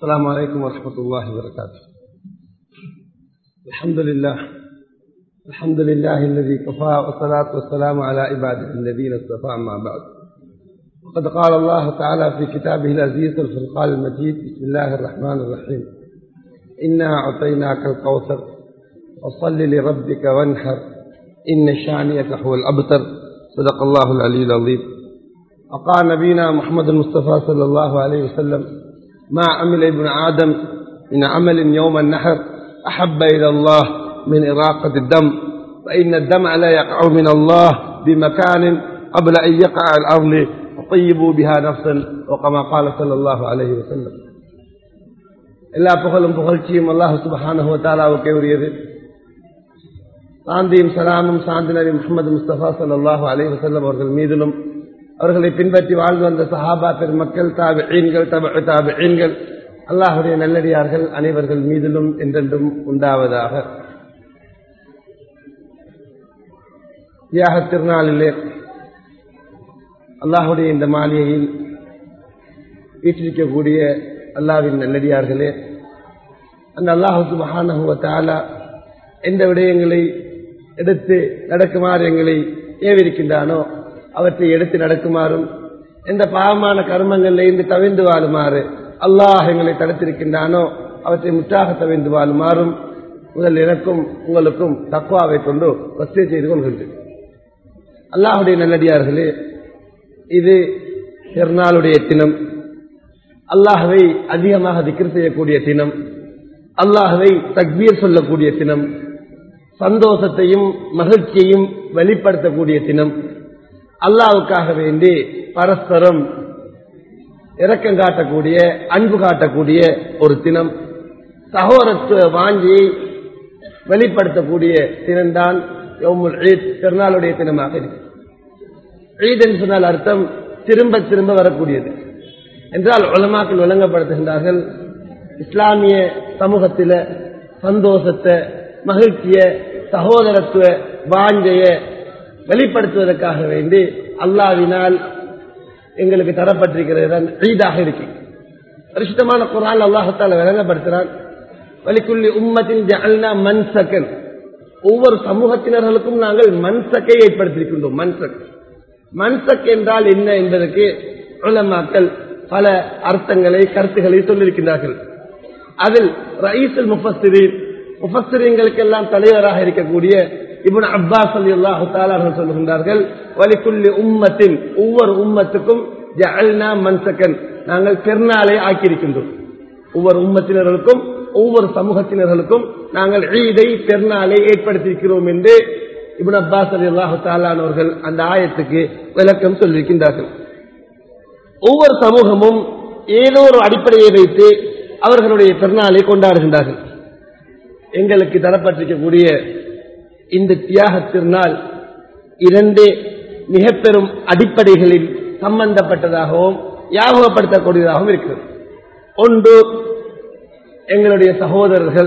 السلام عليكم ورحمة الله وبركاته. الحمد لله الذي كفى والصلاة والسلام على عباده الذين اصطفى أما بعد. وقد قال الله تعالى في كتابه العزيز الفرقان المجيد: بسم الله الرحمن الرحيم، إنا أعطيناك الكوثر فصل لربك وانحر إن شانئك هو الأبتر. صدق الله العلي العظيم. وقال نبينا محمد المصطفى صلى الله عليه وسلم: ما عمل ابن آدم من عمل يوم النحر أحب إلى الله من إراقة الدم، فإن الدم لا يقع من الله بمكان قبل أن يقع الأرض وطيبوا بها نفسا، وكما قال صلى الله عليه وسلم. எல்லா புகழும் புகழ்ச்சியும் அல்லாஹ் சுப்ஹானஹு வ தஆலாவுக்கே உரியது. சாந்தியும் சலாமும் சாந்தி நபி முஹம்மது முஸ்தபா ஸல்லல்லாஹு அலைஹி வஸல்லம் அவர்கள் மீதிலும் அவர்களை பின்பற்றி வாழ்ந்து வந்த சஹாபா பெருமக்கள், தாபிஈன்கள், தபஉ தாபிஈன்கள், அல்லாஹ்வுடைய நல்லடியார்கள் அனைவர்கள் மீதிலும் என்றென்றும் உண்டாவதாக. தியாக திருநாளிலே அல்லாஹ்வுடைய இந்த மாளிகையில் வீற்றிருக்கக்கூடிய அல்லாஹ்வின் நல்லடியார்களே, அந்த அல்லாஹ் சுப்ஹானஹு வ தஆலா எந்த விடயங்களை எடுத்து நடக்குமாறு எங்களை ஏவிருக்கின்றானோ அவற்றை எடுத்து நடக்குமாறும், எந்த பாவமான கர்மங்களில் இருந்து தவிர்ந்து வாழுமாறு அல்லாஹ் எங்களை தடுத்திருக்கின்றானோ அவற்றை முற்றாக தவிர்ந்து வாழுமாறும் முதல் எனக்கும் உங்களுக்கும் தக்வாவை கொண்டு வசிய செய்து கொள்கின்றேன். அல்லாஹுடைய நல்லடியார்களே, இது பெருநாளுடைய தினம், அல்லாஹ்வை அதிகமாக திக்ர் செய்யக்கூடிய தினம், அல்லாஹ்வை தக்பீர் சொல்லக்கூடிய தினம், சந்தோஷத்தையும் மகிழ்ச்சியையும் வெளிப்படுத்தக்கூடிய தினம், அல்லாஹ்வுக்காக வேண்டி பரஸ்பரம் இரக்கம் காட்டக்கூடிய, அன்பு காட்டக்கூடிய ஒரு தினம், சகோதரத்துவ வாஞ்சியை வெளிப்படுத்தக்கூடிய தினம்தான் யௌமுல் ஈத், பெருநாளுடைய தினமாக இருக்கு. ஈத் என்று சொன்னால் அர்த்தம் திரும்ப திரும்ப வரக்கூடியது என்றால் உலமாக்கள் விளங்கப்படுத்துகின்றார்கள். இஸ்லாமிய சமூகத்தில் சந்தோஷத்தை, மகிழ்ச்சிய, சகோதரத்துவ வாஞ்சைய வெளிப்படுத்துவதற்காக வேண்டி அல்லாஹ்வினால் எங்களுக்கு தரப்பட்டிருக்கிறது ஈதாக இருக்கு. பரிசுத்தமான குர்ஆன் அல்லாஹ் தஆலா விளங்கப்படுத்துகிறான்: வலிக்குல்லி உம்மத்தின் ஜஅல்னா மன்சகன், ஒவ்வொரு சமூகத்தினர்களுக்கும் நாங்கள் மன்சக்கை ஏற்படுத்தியிருக்கின்றோம். மன்சக் என்றால் என்ன என்பதற்கு உலமாக்கள் பல அர்த்தங்களை, கருத்துக்களை சொல்லியிருக்கின்றார்கள். அதில் ரயீசுல் முஃபஸ்ஸிரீன்களுக்கெல்லாம் தலைவராக இருக்கக்கூடிய இப்னு அப்பாஸ் ரலியல்லாஹு தஆலா அவர்கள் சொல்லுகின்றார்கள்: வலிக்குல்லி உம்மத்தின், ஒவ்வொரு உம்மத்துக்கும் ஜஅல்னா மன்சகன், நாங்கள் பெருநாளை ஆக்கியிருக்கின்றோம். ஒவ்வொரு உம்மத்தினர்களுக்கும், ஒவ்வொரு சமூகத்தினர்களுக்கும் நாங்கள் ஈதை, பெருநாளை ஏற்படுத்தியிருக்கிறோம் என்று இப்னு அப்பாஸ் ரலியல்லாஹு தஆலா அவர்கள் அந்த ஆயத்துக்கு விளக்கம் சொல்லியிருக்கின்றார்கள். ஒவ்வொரு சமூகமும் ஏதோ ஒரு அடிப்படையை வைத்து அவர்களுடைய பெருநாளை கொண்டாடுகின்றார்கள். எங்களுக்கு தரப்பட்டிருக்கக்கூடிய இந்த தியாக திருநாள் இரண்டு மிக பெரும் அடிப்படைகளில் சம்பந்தப்பட்டதாகவும் ஞாபகப்படுத்தக்கூடியதாகவும் இருக்கிறது. ஒன்று, எங்களுடைய சகோதரர்கள்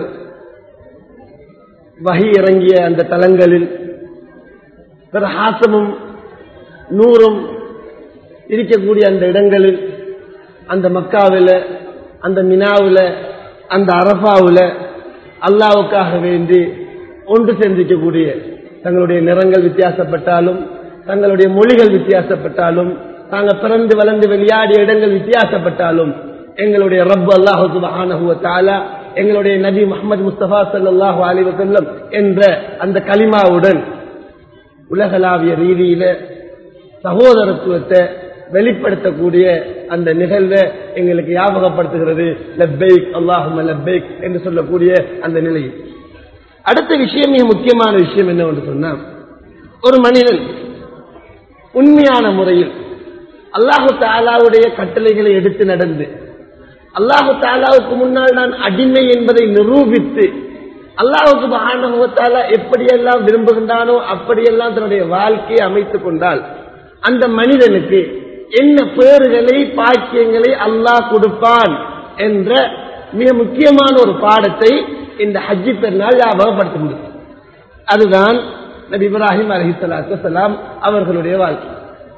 வஹி இறங்கிய அந்த தலங்களில் ஹாசமும் நூறும் இருக்கக்கூடிய அந்த இடங்களில், அந்த மக்காவில், அந்த மினாவில், அந்த அரஃபாவில் அல்லாஹ்வுக்காக வேண்டி ஒன்று சேர்ந்திருக்கக்கூடிய, தங்களுடைய நிறங்கள் வித்தியாசப்பட்டாலும், தங்களுடைய மொழிகள் வித்தியாசப்பட்டாலும், தாங்கள் பிறந்து வளர்ந்து விளையாடிய இடங்கள் வித்தியாசப்பட்டாலும், எங்களுடைய ரப் அல்லாஹ் சுப்ஹானஹு வ தஆலா எங்களுடைய நபி முஹம்மது முஸ்தபா ஸல்லல்லாஹு அலைஹி வஸல்லம் என்ற அந்த கலிமாவுடன் உலகளாவிய ரீதியில சகோதரத்துவத்தை வெளிப்படுத்தக்கூடிய அந்த நிகழ்வை எங்களுக்கு ஞாபகப்படுத்துகிறது. லப்பைக் அல்லாஹும்ம லப்பைக் என்று சொல்லக்கூடிய அந்த நிலையில் அடுத்த விஷயம், மிக முக்கியமான விஷயம் என்னவென்று சொன்னால், ஒரு மனிதன் உண்மையான முறையில் அல்லாஹு தஆலாவுடைய கட்டளைகளை எடுத்து நடந்து, அல்லாஹு தஆலாவுக்கு முன்னால் நான் அடிமை என்பதை நிரூபித்து, அல்லாஹ் சுப்ஹானஹு வ தஆலா எப்படியெல்லாம் விரும்புகின்றானோ அப்படியெல்லாம் தன்னுடைய வாழ்க்கையை அமைத்துக் கொண்டால் அந்த மனிதனுக்கு என்ன பேறுகளை, பாக்கியங்களை அல்லாஹ் கொடுப்பான் என்ற மிக முக்கியமான ஒரு பாடத்தை இந்த ஹஜ்ஜி பெருநாள் ஞாபகப்படுத்த முடியும். அதுதான் நபி இப்ராஹிம் அலைஹிஸ்ஸலாத்து வஸ்ஸலாம் அவர்களுடைய வாழ்க்கை.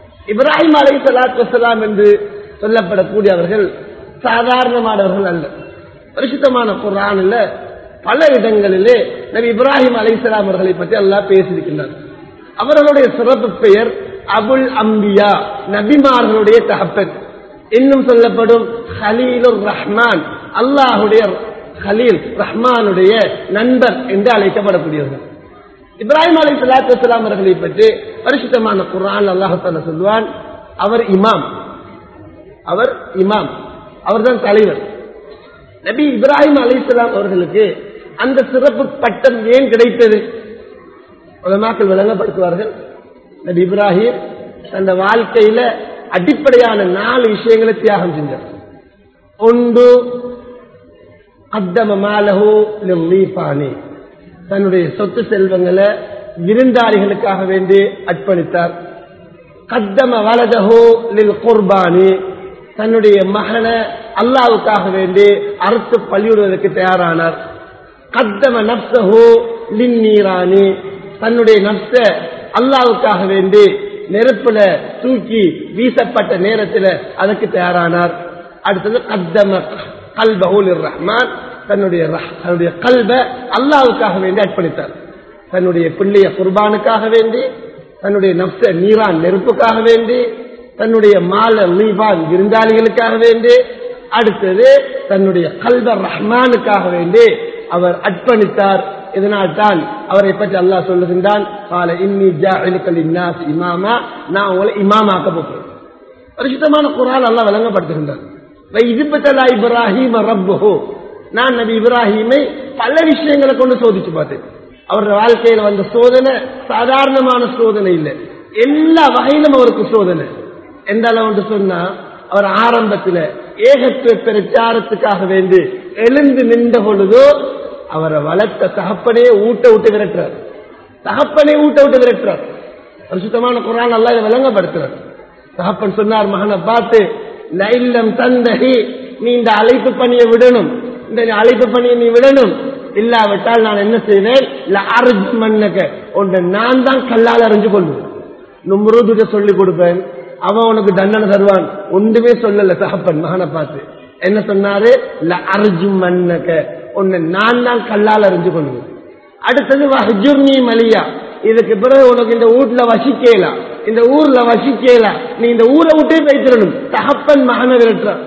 இப்ராஹிம் அலைஹிஸ்ஸலாத்து வஸ்ஸலாம் என்று சொல்லப்படக்கூடிய அவர்கள் சாதாரணமானவர்கள் அல்ல. பரிசுத்தமான குர்ஆன்ல பல இடங்களிலே நபி இப்ராஹிம் அலைஹிஸ்ஸலாம் அவர்களை பற்றி அல்லாஹ் பேசியிருக்கிறார். அவர்களுடைய சிறப்பு பெயர் அபுல் அம்பியா, நபிமார்களுடைய தகப்பன். இன்னும் சொல்லப்படும் ஹலீலுர் ரஹ்மான், அல்லாஹுடைய ஹலீல், ரஹ்மானுடைய நண்பர் என்று அழைக்கப்படக்கூடியவர்கள். இப்ராஹிம் அலைஹிஸ்ஸலாத்து வஸ்ஸலாம் அவர்களை பற்றி பரிசுத்தமான குர்ஆன் அல்லாஹ் தஆலா சொல்வான், அவர் இமாம், அவர் இமாம், அவர்தான் தலைவர். நபி இப்ராஹிம் அலைஹிஸ்ஸலாம் அவர்களுக்கு அந்த சிறப்பு பட்டம் ஏன் கிடைத்தது? உலமாக்கள் விளங்கப்படுத்துவார்கள். நபி இப்ராஹிம் தந்த வாழ்க்கையில அடிப்படையான 4 விஷயங்களை தியாகம் செஞ்சார். ஒன்று, கத்தம மாலஹு லில்லீஃபானி, தன்னுடைய சொத்து செல்வங்களை விருந்தாளிகளுக்காக வேண்டி அர்ப்பணித்தார். கத்தம வலதஹு லில் குர்பானி, தன்னுடைய மகனை அல்லாஹ்வுக்காக வேண்டி அறுத்து பலியிடுவதற்கு தயாரானார். கத்தம நப்ஸஹு லின்னீரானி, தன்னுடைய நப்ஸ அல்லாஹ்வுக்காக வேண்டி நெருப்புல தூக்கி வீசப்பட்ட நேரத்தில் அதற்கு தயாரானார். அடுத்தது கத்தம கல்பஹு லிர்ரஹ்மான், தன்னுடைய கல்ப அல்லாஹ்வுக்காக வேண்டி அர்ப்பணித்தார். தன்னுடைய பிள்ளைய குர்பானுக்காக வேண்டி, தன்னுடைய நப்ஸ நீரான் நெருப்புக்காக வேண்டி, தன்னுடைய மால லீபான் விருந்தாளிகளுக்காக வேண்டி, அடுத்தது தன்னுடைய கல்ப ரஹ்மானுக்காக வேண்டி அவர் அர்ப்பணித்தார். இதனால் தான் அவரை பற்றி அல்லாஹ் சொல்லுகின்றான், கால இன்னி ஜாஇலுக லின்னாஸ் இமாமா, நான் உங்களை இமாமாக்க போகிறேன். பரிசுத்தமான குர்ஆன் அல்லாஹ் விளங்கப்படுத்துகின்றார். வைஇத்பதலா இப்ராஹீம ரப்புஹு, நான் நபி இப்ராஹீமை பல விஷயங்களை கொண்டு சோதிச்சு பார்த்தேன். அவருடைய வாழ்க்கையில் வந்த சோதனை சாதாரணமான சோதனை இல்லை, எல்லா வகையிலும் அவருக்கு சோதனை. எந்த அளவு சொன்னா, அவர் ஆரம்பத்தில் ஏகத்துவ பிரச்சாரத்துக்காக வேண்டி எழுந்து நின்ற பொழுதோ அவரை வளர்த்த தகப்பனே ஊட்ட விட்டு விரட்டுறார். தகப்பனே ஊட்ட விட்டு விரட்டுறார். பரிசுத்தமான குர்ஆன் அல்லாஹ் இதை விளங்கப்படுத்துறார். தகப்பன் சொன்னார் மகனை பார்த்து, லைல்லம் தந்தஹி, நீ இந்த அழைப்பு பணியை விடணும், இந்த அழைப்பு பணியை நீ விடணும், இல்லாவிட்டால் நான் என்ன செய்வேன், லஅர்ஜு மன்னக, ஒன்று நான் தான் கல்லால் அறிஞ்சு கொள்வேன். நும்ரூதுக்கு சொல்லிக் கொடுப்பேன், அவன் உனக்கு தண்டனை தருவான். ஒன்றுமே சொல்லல தகப்பன் மகனை பார்த்து. என்ன சொன்னாரு, லஅர்ஜு மன்னக, ஒன்னு நான் தான் கல்லால் அறிஞ்சு கொள்வேன். அடுத்தது வஹ்ஜுர்னி மலியா, இதுக்கு பிறகு உனக்கு இந்த வீட்டுல வசிக்கலாம், இந்த ஊர்ல வசிக்கலாம், நீ இந்த ஊரை விட்டே பேசிடணும். தகப்பன் மகனை விரட்டுறான்.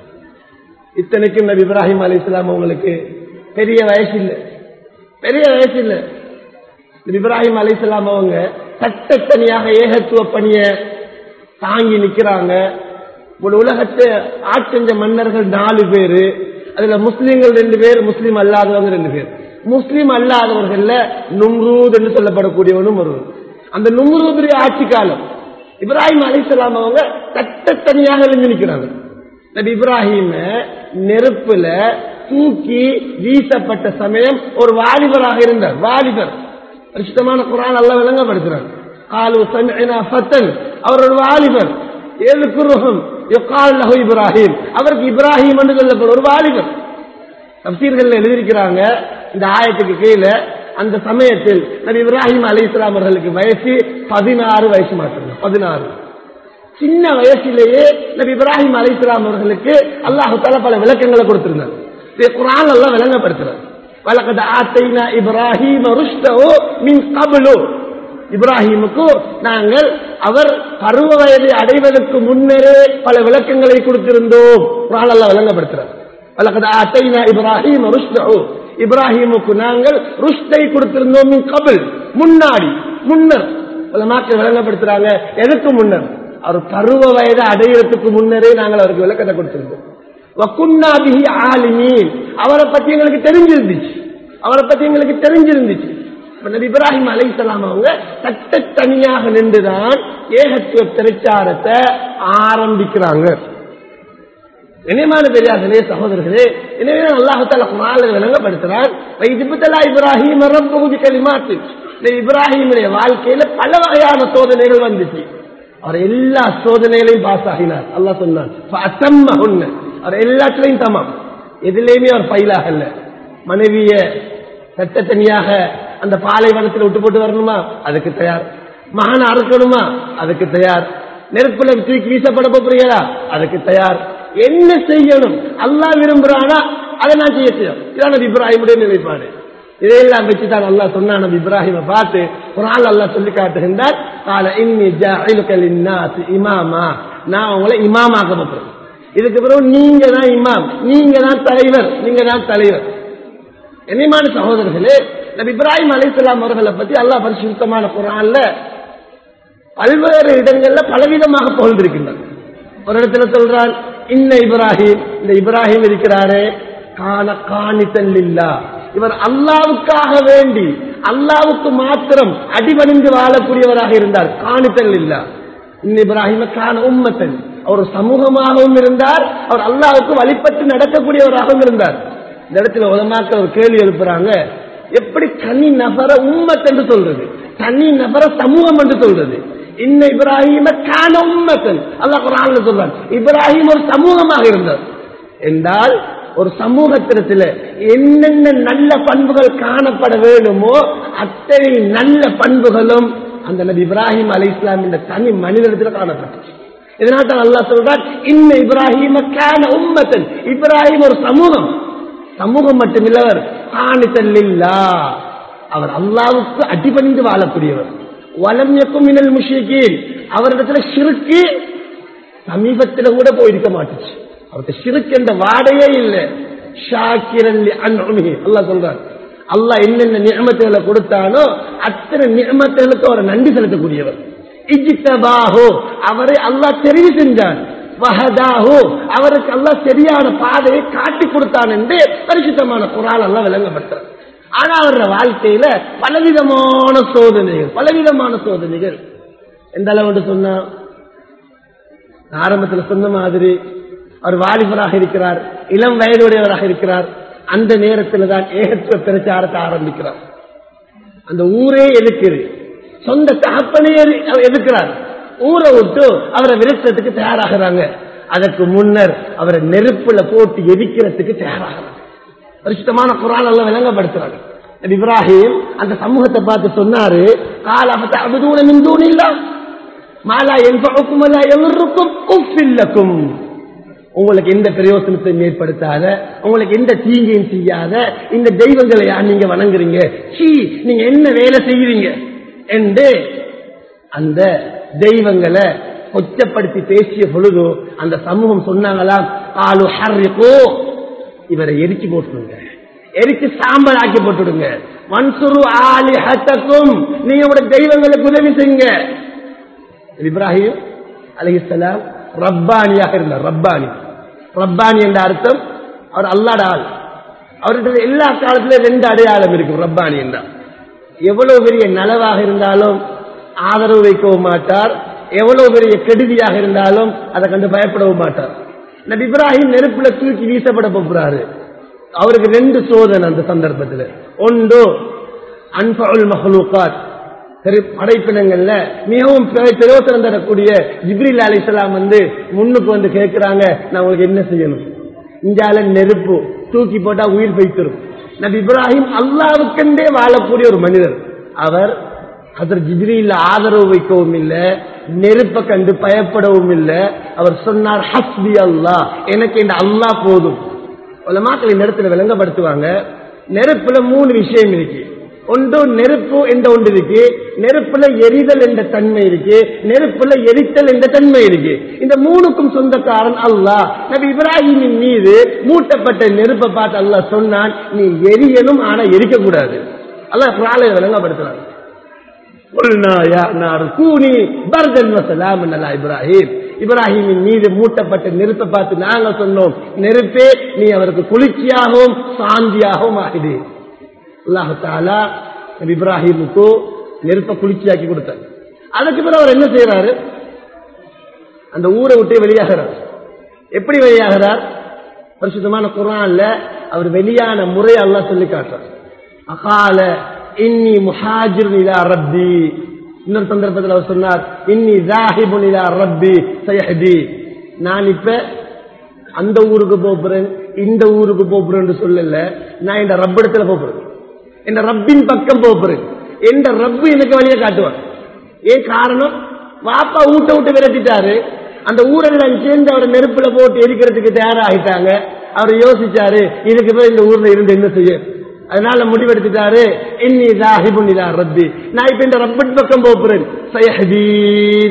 இத்தனைக்கும் நபி இப்ராஹிம் அலைஹிஸ்ஸலாம் அவங்களுக்கு பெரிய வயசு இல்லை, பெரிய வயசு இல்லை. இப்ராஹிம் அலைஹிஸ்ஸலாம் அவங்க தனியாக ஏகத்துவ பணியை தாங்கி நிக்கிறாங்க. உலகத்தை ஆட்செஞ்ச மன்னர்கள் 4 பேரு, அதுல முஸ்லீம்கள் 2 பேர், முஸ்லீம் அல்லாதவங்க 2 பேர். முஸ்லீம் அல்லாதவர்கள் நும்ரூத் என்று சொல்லப்படக்கூடியவனும் ஒருவர். அந்த நும்ரூதுடைய ஆட்சி காலம் இப்ராஹிம் அலைஹிஸ்ஸலாம் அவங்க தனியாக எழுந்து நிற்கிறாங்க. நபி இப்ராஹிம் நெருப்புல தூக்கி வீசப்பட்ட சமயம் ஒரு வாலிபராக இருந்தார். வாலிபர் பரிசுத்தமான குர்ஆன் அல்லாஹ் விளங்கப்படுத்துறார். காலு சமிஅனா ஃபத்தன், அவர் ஒரு வாலிபர். எதுக்குருஹும் யுகால் லஹு இப்ராஹிம், அவருக்கு இப்ராஹிம் என்று சொல்லப்படும் ஒரு வாலிபர். தஃசீர்கள் எழுதியிருக்கிறாங்க இந்த ஆயத்துக்கு கீழே, அந்த சமயத்தில் நபி இப்ராஹிம் அலைஹிஸ்ஸலாம் அவர்களுக்கு வயசு 16 வயசு மாத்திரம். 16 சின்ன வயசிலேயே நபி இப்ராஹிம் அலைஹிஸ்ஸலாம் அவர்களுக்கு அல்லாஹ் தஆலா பல விளக்கங்களை கொடுத்திருந்தார். குர்ஆன் அல்லாஹ் விளங்கப்படுத்துறார். வலகத் ஆதைனா இப்ராஹீம ருஷ்தஹு மின் கப்லு, இப்ராஹிமுக்கு நாங்கள் அவர் பருவ வயதை அடைவதற்கு முன்னரே பல விளக்கங்களை கொடுத்திருந்தோம். குர்ஆன் அல்லாஹ் விளங்கப்படுத்துறார். வலகத் ஆதைனா இப்ராஹீம ருஷ்தஹு, இப்ராஹிமுக்கு நாங்கள் ருஷ்தை கொடுத்திருந்தோம். மின் கப்ல், முன்னாடி, முன்னர். உலமாக்கள் விளங்கப்படுத்துறாங்க, எதற்கு முன்னர், அவர் பருவ வயதை அடையிறதுக்கு முன்னரே நாங்கள் அவருக்கு விளக்கத்தை கொடுத்திருந்தோம். வகுன்னா பிஹி ஆலிமீன், அவரை பத்தி எங்களுக்கு தெரிஞ்சிருந்துச்சு, அவரை பத்தி எங்களுக்கு தெரிஞ்சிருந்துச்சு. நபி இப்ராஹிம் அலைஹிஸ்ஸலாம் அவங்க தனியாக நின்றுதான் ஏகத்துவ பிரச்சாரத்தை ஆரம்பிக்கிறாங்க. இனிமான பெரியார்களே, சகோதரர்களே, எனவே அல்லாஹ் தஆலா குர்ஆனில் விளங்கப்படுத்துறார், வைதிபுத்தலா இப்ராஹீம ரப்புஹு பிகலிமாத், இப்ராஹிமுடைய வாழ்க்கையில பல வகையான சோதனைகள் வந்துச்சு. அவர் எல்லா சோதனைகளையும் பாஸ் ஆகினார். அல்லாஹ் சொன்னார், அவர் எல்லாத்திலையும் தமாம், எதிலையுமே அவர் ஃபைலாகல. மனைவிய தனியாக அந்த பாலைவனத்தில் விட்டு போட்டு வரணுமா, அதுக்கு தயார். மகனை அறுக்கணுமா, அதுக்கு தயார். நெருப்புல தூக்கி வீசப்பட போறீங்களா, அதுக்கு தயார். என்ன செய்யணும், அல்லாஹ் விரும்புறானா அதை நான் செய்யணும். இதான் நபி இப்ராஹிமுடைய நிலைப்பாடு. இதையெல்லாம் வச்சுதான் அல்லாஹ் சொன்னான் நபி இப்ராஹிமை பார்த்து குர்ஆன்ல அல்லாஹ் சொல்லி காட்டுகின்றார், கால இன்னி ஜாஇலுக லின்னாஸி இமாமா, நான் உங்களை இமாமாக்க போறேன். இதுக்கு பிறகு நீங்க தான் இமாம், நீங்க தான் தலைவர், நீங்க தான் தலைவர். கண்ணியமான சகோதரர்களே, நபி இப்ராஹிம் அலைஹிஸ்ஸலாம் அவர்களை பத்தி அல்லாஹ் பரிசுத்தமான குர்ஆன்ல பல்வேறு இடங்கள்ல பலவிதமாக புகழ்ந்திருக்கின்றார். ஒரு இடத்துல சொல்றான், இன்ன இப்ராஹிம், இந்த இப்ராஹிம் இருக்கிறாரே, கான கானிதன் லில்லாஹ், இவர் அல்லாஹ்வுக்காக வேண்டி அல்லாஹ்வுக்கு மாத்திரம் அடிபணிந்து வாழக்கூடியவராக இருந்தார். கானிதன் லில்லாஹ். இன்ன இப்ராஹிம கான உம்மத்தன், அவர் சமூகமாகவும் இருந்தார், அவர் அல்லாஹ்வுக்கு வழிபட்டு நடக்கக்கூடியவராகவும் இருந்தார். இந்த இடத்துல உலமாக்கள் ஒரு கேள்வி எழுப்புறாங்க, எப்படி தனி நபர உம்மத் என்று சொல்றது, தனி நபர சமூகம் என்று சொல்றது? இன்ன இப்ராஹிம கான உம்மத்தன், அல்லாஹ் குர்ஆன்ல சொல்றான், இப்ராஹிம் ஒரு சமூகமாக இருந்தார் என்றால் ஒரு சமூகத்திடத்தில் என்னென்ன நல்ல பண்புகள் காணப்பட வேண்டுமோ அத்தனை நல்ல பண்புகளும் அந்த நபி இப்ராஹிம் அலைஹிஸ்ஸலாம் இந்த தனி மனிதனிடத்தில் காணப்பட்டது. இதனால் தான் அல்லாஹ் சொல்றான், இன்ன இப்ராஹிம கான உம்மத்தன், இப்ராஹிம் ஒரு சமூகம், சமூகம் மட்டுமில்லவர் கானிதன் லில்லாஹ், அவர் அல்லாஹ்வுக்கு அடிபணிந்து வாழக்கூடியவர். வலம் யகும் மினல் முஷ்ரிகீன், அவரிடத்துல ஷிர்க் சமீபத்தில் கூட போயிருக்க மாட்டுச்சு, அவருக்கு ஷிர்க் என்ற வாடையே இல்லை. ஷாக்கிரன் லிஅன்உமிஹி, அல்லாஹ் சொல்றார், அல்லாஹ் என்னென்ன நிஅமத்துகளை கொடுத்தானோ அத்தனை நிஅமத்துகளுக்கு அவர் நன்றி செலுத்தக்கூடியவர். இஜ்தபாஹு, அவரை அல்லாஹ் தெரிவு செஞ்சான். வஹதாஹு, அவருக்கு அல்லாஹ் சரியான பாதையை காட்டி கொடுத்தான் என்று பரிசுத்தமான குர்ஆன் அல்லாஹ் விளங்கப்படுத்துறார். ஆனா அவருடைய வாழ்க்கையில பலவிதமான சோதனைகள், பலவிதமான சோதனைகள். எந்த அளவு சொன்னா, ஆரம்பத்தில் சொன்ன மாதிரி அவர் வாலிபராக இருக்கிறார், இளம் வயதுடையவராக இருக்கிறார். அந்த நேரத்தில் தான் ஏகத்துவ பிரச்சாரத்தை ஆரம்பிக்கிறார். அந்த ஊரே எதிர்க்குது, சொந்த தகப்பனே எதிர்க்கிறார். ஊரை விட்டு அவரை விரட்டுறதுக்கு தயாராகிறாங்க. அதற்கு முன்னர் அவரை நெருப்புல போட்டு எரிக்கிறதுக்கு தயாராகிறாங்க. பரிசுத்தமான குர்ஆன் எல்லாம் விளங்கப்படுத்துறாங்க. இப்ராஹிம் அந்த சமூகத்தை பார்த்து சொன்னாரு, கால ஃபதஅபுதூன மின் தூனில்லாஹ் மா லா யன்ஃபஉக்கும் வலா யதுர்ருக்கும் உஃபில் லக்கும், உங்களுக்கு எந்த பிரயோசனத்தையும் ஏற்படுத்தாத, உங்களுக்கு எந்த தீங்கையும் செய்யாத இந்த தெய்வங்களை நீங்க வணங்குறீங்க, சீ நீங்க என்ன வேலை செய்யறீங்க என்று அந்த தெய்வங்களை கொச்சப்படுத்தி பேசிய பொழுது அந்த சமூகம் சொன்னாங்களாம், காலு ஹர்ரிகூ, இவரை எரிச்சு போட்டுடுங்க, எரிச்சு சாம்பல் ஆக்கி போட்டுடுங்க. வன்சுரு ஆலிஹத்தக்கும், நீங்க உங்களோட தெய்வங்களுக்கு உதவி செய்யுங்க. இப்ராஹிம் அலைஹிஸ்ஸலாம் ரப்பானியாக இருந்தார். ரப்பானி, ரப்பானி என்ற அர்த்தம் அவர் அல்லாஹ்வுடைய ஆள். அவருடைய எல்லா காலத்திலும் ரெண்டு அடையாளம் இருக்கும். ரப்பானி என்றால் எவ்வளவு பெரிய நலவாக இருந்தாலும் ஆதரவு வைக்கவும் மாட்டார், எவ்வளவு பெரிய கெடுதியாக இருந்தாலும் அதை கண்டு பயப்படவும் மாட்டார். நபி இப்ராஹிம் நெருப்புல தூக்கி வீசப்பட போறாரு. அவருக்கு ரெண்டு சோதனை அந்த சந்தர்ப்பத்தில். ஒன்று அன்ஃபஉல் மஹ்லூகாத், படைப்பினங்கள்ல மிகவும் பிரயோசனம் தரக்கூடிய ஜிப்ரீல் அலைஹிஸ்ஸலாம் முன்னுக்கு வந்து கேட்கிறாங்க, நான் உங்களுக்கு என்ன செய்யணும்? இஞ்சால நெருப்பு தூக்கி போட்டா உயிர் வைத்திரும். நபி இப்ராஹிம் அல்லாஹ்வுக்கென்றே வாழக்கூடிய ஒரு மனிதர். அவர் ஹஜ்ரத் ஜிப்ரீல் ஆதரவு வைக்கவும் இல்லை, நெருப்பை கண்டு பயப்படவும் இல்லை. அவர் சொன்னார், ஹஸ்பி அல்லாஹ், எனக்கு இந்த அல்லாஹ் போதும். உலமாக்கள் இந்த இடத்துல விளங்கப்படுத்துவாங்க, நெருப்புல மூணு விஷயம் இருக்கு. ஒன்று நெருப்பு என்ற ஒன்று இருக்கு, நெருப்புல எரிதல் என்ற தன்மை இருக்கு, நெருப்புல எரித்தல் என்ற தன்மை இருக்கு. இந்த மூணுக்கும் சொந்தக்காரன் அல்லாஹ். நபி இப்ராஹிமின் மீது மூட்டப்பட்ட நெருப்பை பார்த்து அல்லாஹ் சொன்னான், நீ எரியணும், ஆனா எரிக்க கூடாது. அல்லாஹ் குர்ஆனில் விளங்கப்படுத்துறாங்க. இப்ராஹிம், இப்ராஹிமின் மீது மூட்டப்பட்ட நெருப்பை பார்த்து நாங்க சொன்னோம், நெருப்பே நீ அவருக்கு குளிர்ச்சியாகவும் சாந்தியாகவும் ஆகுது. அல்லாஹ் தஆலா நபி இப்ராஹிமுக்கு நெருப்பை குளிர்ச்சியாக்கி கொடுத்தார். அதுக்கு பிறகு அவர் என்ன செய்யறாரு? அந்த ஊரை விட்டு வெளியாகிறார். எப்படி வெளியாகிறார்? பரிசுத்தமான குர்ஆன்ல அவர் வெளியான முறையை அல்லாஹ் சொல்லி காட்டுறார். அகால இன்னி முஹாஜிர் இலா ரப்பி, இன்னொரு சந்தர்ப்பத்தில் அவர் சொன்னார், இன்னி ஜாஹிபுன் இலா ரப்பி சயஹ்தி, நான் இப்ப அந்த ஊருக்கு போறேன் இந்த ஊருக்கு போறேன் சொல்லல, நான் இந்த ரப்பிடத்துல போறேன், என் ரப்பின் பக்கம் போறேன், என் ரப்பு எனக்கு வழியை காட்டுவார். ஏன் காரணம்? வாப்பா ஊட்ட விட்டு விரட்டிட்டாரு, அந்த ஊரெல்லாம் சேர்ந்து அவரை நெருப்புல போட்டு எரிக்கிறதுக்கு தயாராகிட்டாங்க. அவர் யோசிச்சாரு, இதுக்கு போய் இந்த ஊர்ல இருந்து என்ன செய்ய. அதனால முடிவெடுத்துட்டாரு, இன்னி ஸாஹிபுன் இலா ரப்பி, நான் இப்ப இந்த ரப்பின் பக்கம் போறேன். ஸயஹ்தீன்,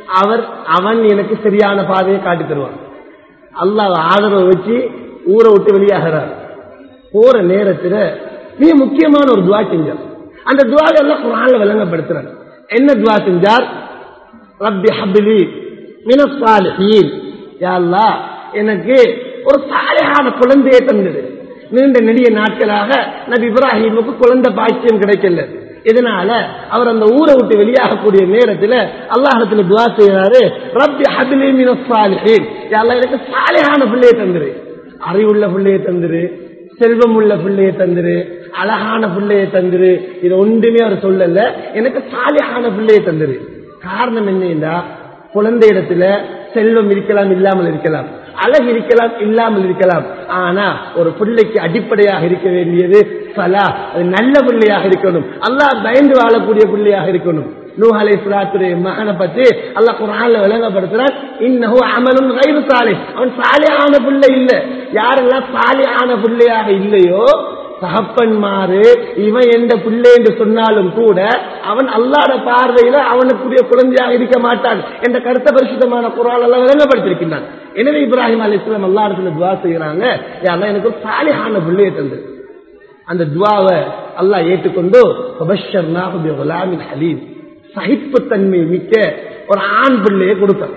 அவன் எனக்கு சரியான பாதையை காட்டி தருவான். அல்லாஹ் ஆதரவு வச்சு ஊரை விட்டு வெளியாகிறார். போற நேரத்துல மிக முக்கியமான ஒரு துவா செஞ்சார். அந்த துவாவை எல்லாம் குர்ஆன்ல விளங்கப்படுத்துறாங்க. என்ன துவா செஞ்சார்? ரப்பி ஹப்லி மினஸ் ஸாலிஹீன், யா அல்லாஹ் எனக்கு ஒரு சாலிஹான குழந்தையை தந்தது. நீண்ட நெடிய நாட்களாக நபி இப்ராஹிமுக்கு குழந்தை பாக்கியம் கிடைக்கல. இதனால அவர் அந்த ஊரை விட்டு வெளியாகக்கூடிய நேரத்தில் அல்லாஹ்விடத்தில் துஆ செய்றாரு, ரப்பி ஹப்லி மினஸ் ஸாலிஹீன், யா அல்லாஹ் எனக்கு சாலிஹான பிள்ளையை தந்துரு, அறிவுள்ள பிள்ளையை தந்துரு, செல்வம் உள்ள பிள்ளையை தந்துரு, அழகான பிள்ளையை தந்துரு. இது ஒன்றுமே அவர் சொல்லல, எனக்கு சாலிஹான பிள்ளையை தந்துரு. காரணம் என்னன்னா, குழந்தை இடத்துல செல்வம் இருக்கலாம், இல்லாமல் இருக்கலாம், அழகு இருக்கலாம், இல்லாமல் இருக்கலாம். ஆனா ஒரு பிள்ளைக்கு அடிப்படையாக இருக்க வேண்டியது சலா, அது நல்ல பிள்ளையாக இருக்கணும், அல்லாஹ் பயந்து வாழக்கூடிய பிள்ளையாக இருக்கணும். நூஹ் அலைஹிஸ்ஸலாத்துடைய மகனை பத்தி அல்லாஹ் குர்ஆன்ல விளங்கப்படுத்துறான், இன்னஹு அமலுன் கைரு சாலிஹ், அவன் சாலிஹான பிள்ளை இல்ல. யாரெல்லாம் சாலிஹான பிள்ளையாக இல்லையோ, தகப்பன்மாரு இவன் எந்த பிள்ளை என்று சொன்னாலும் கூட அவன் அல்லாஹ்வுடைய பார்வையில அவனுக்குரிய குழந்தையாக இருக்க மாட்டான் என்ற கருத்தை பரிசுத்தமான குர்ஆன் அல்லாஹ் விளங்கப்படுத்தியிருக்கிறான். எனவே இப்ராஹிம் அலைஹிஸ்ஸலாம் அல்லாஹ்விடத்தில் துஆ செய்யறாங்க, யா அல்லாஹ் எனக்கு ஒரு சாலிஹான பிள்ளையை தந்து. அந்த துஆவை அல்லாஹ் ஏற்றுக்கொண்டு ஃபபஷர்னாஹு பிகுலாமின் ஹலீம், சகிப்புத்தன்மை மிக்க ஒரு ஆண் பிள்ளையை கொடுத்தார்.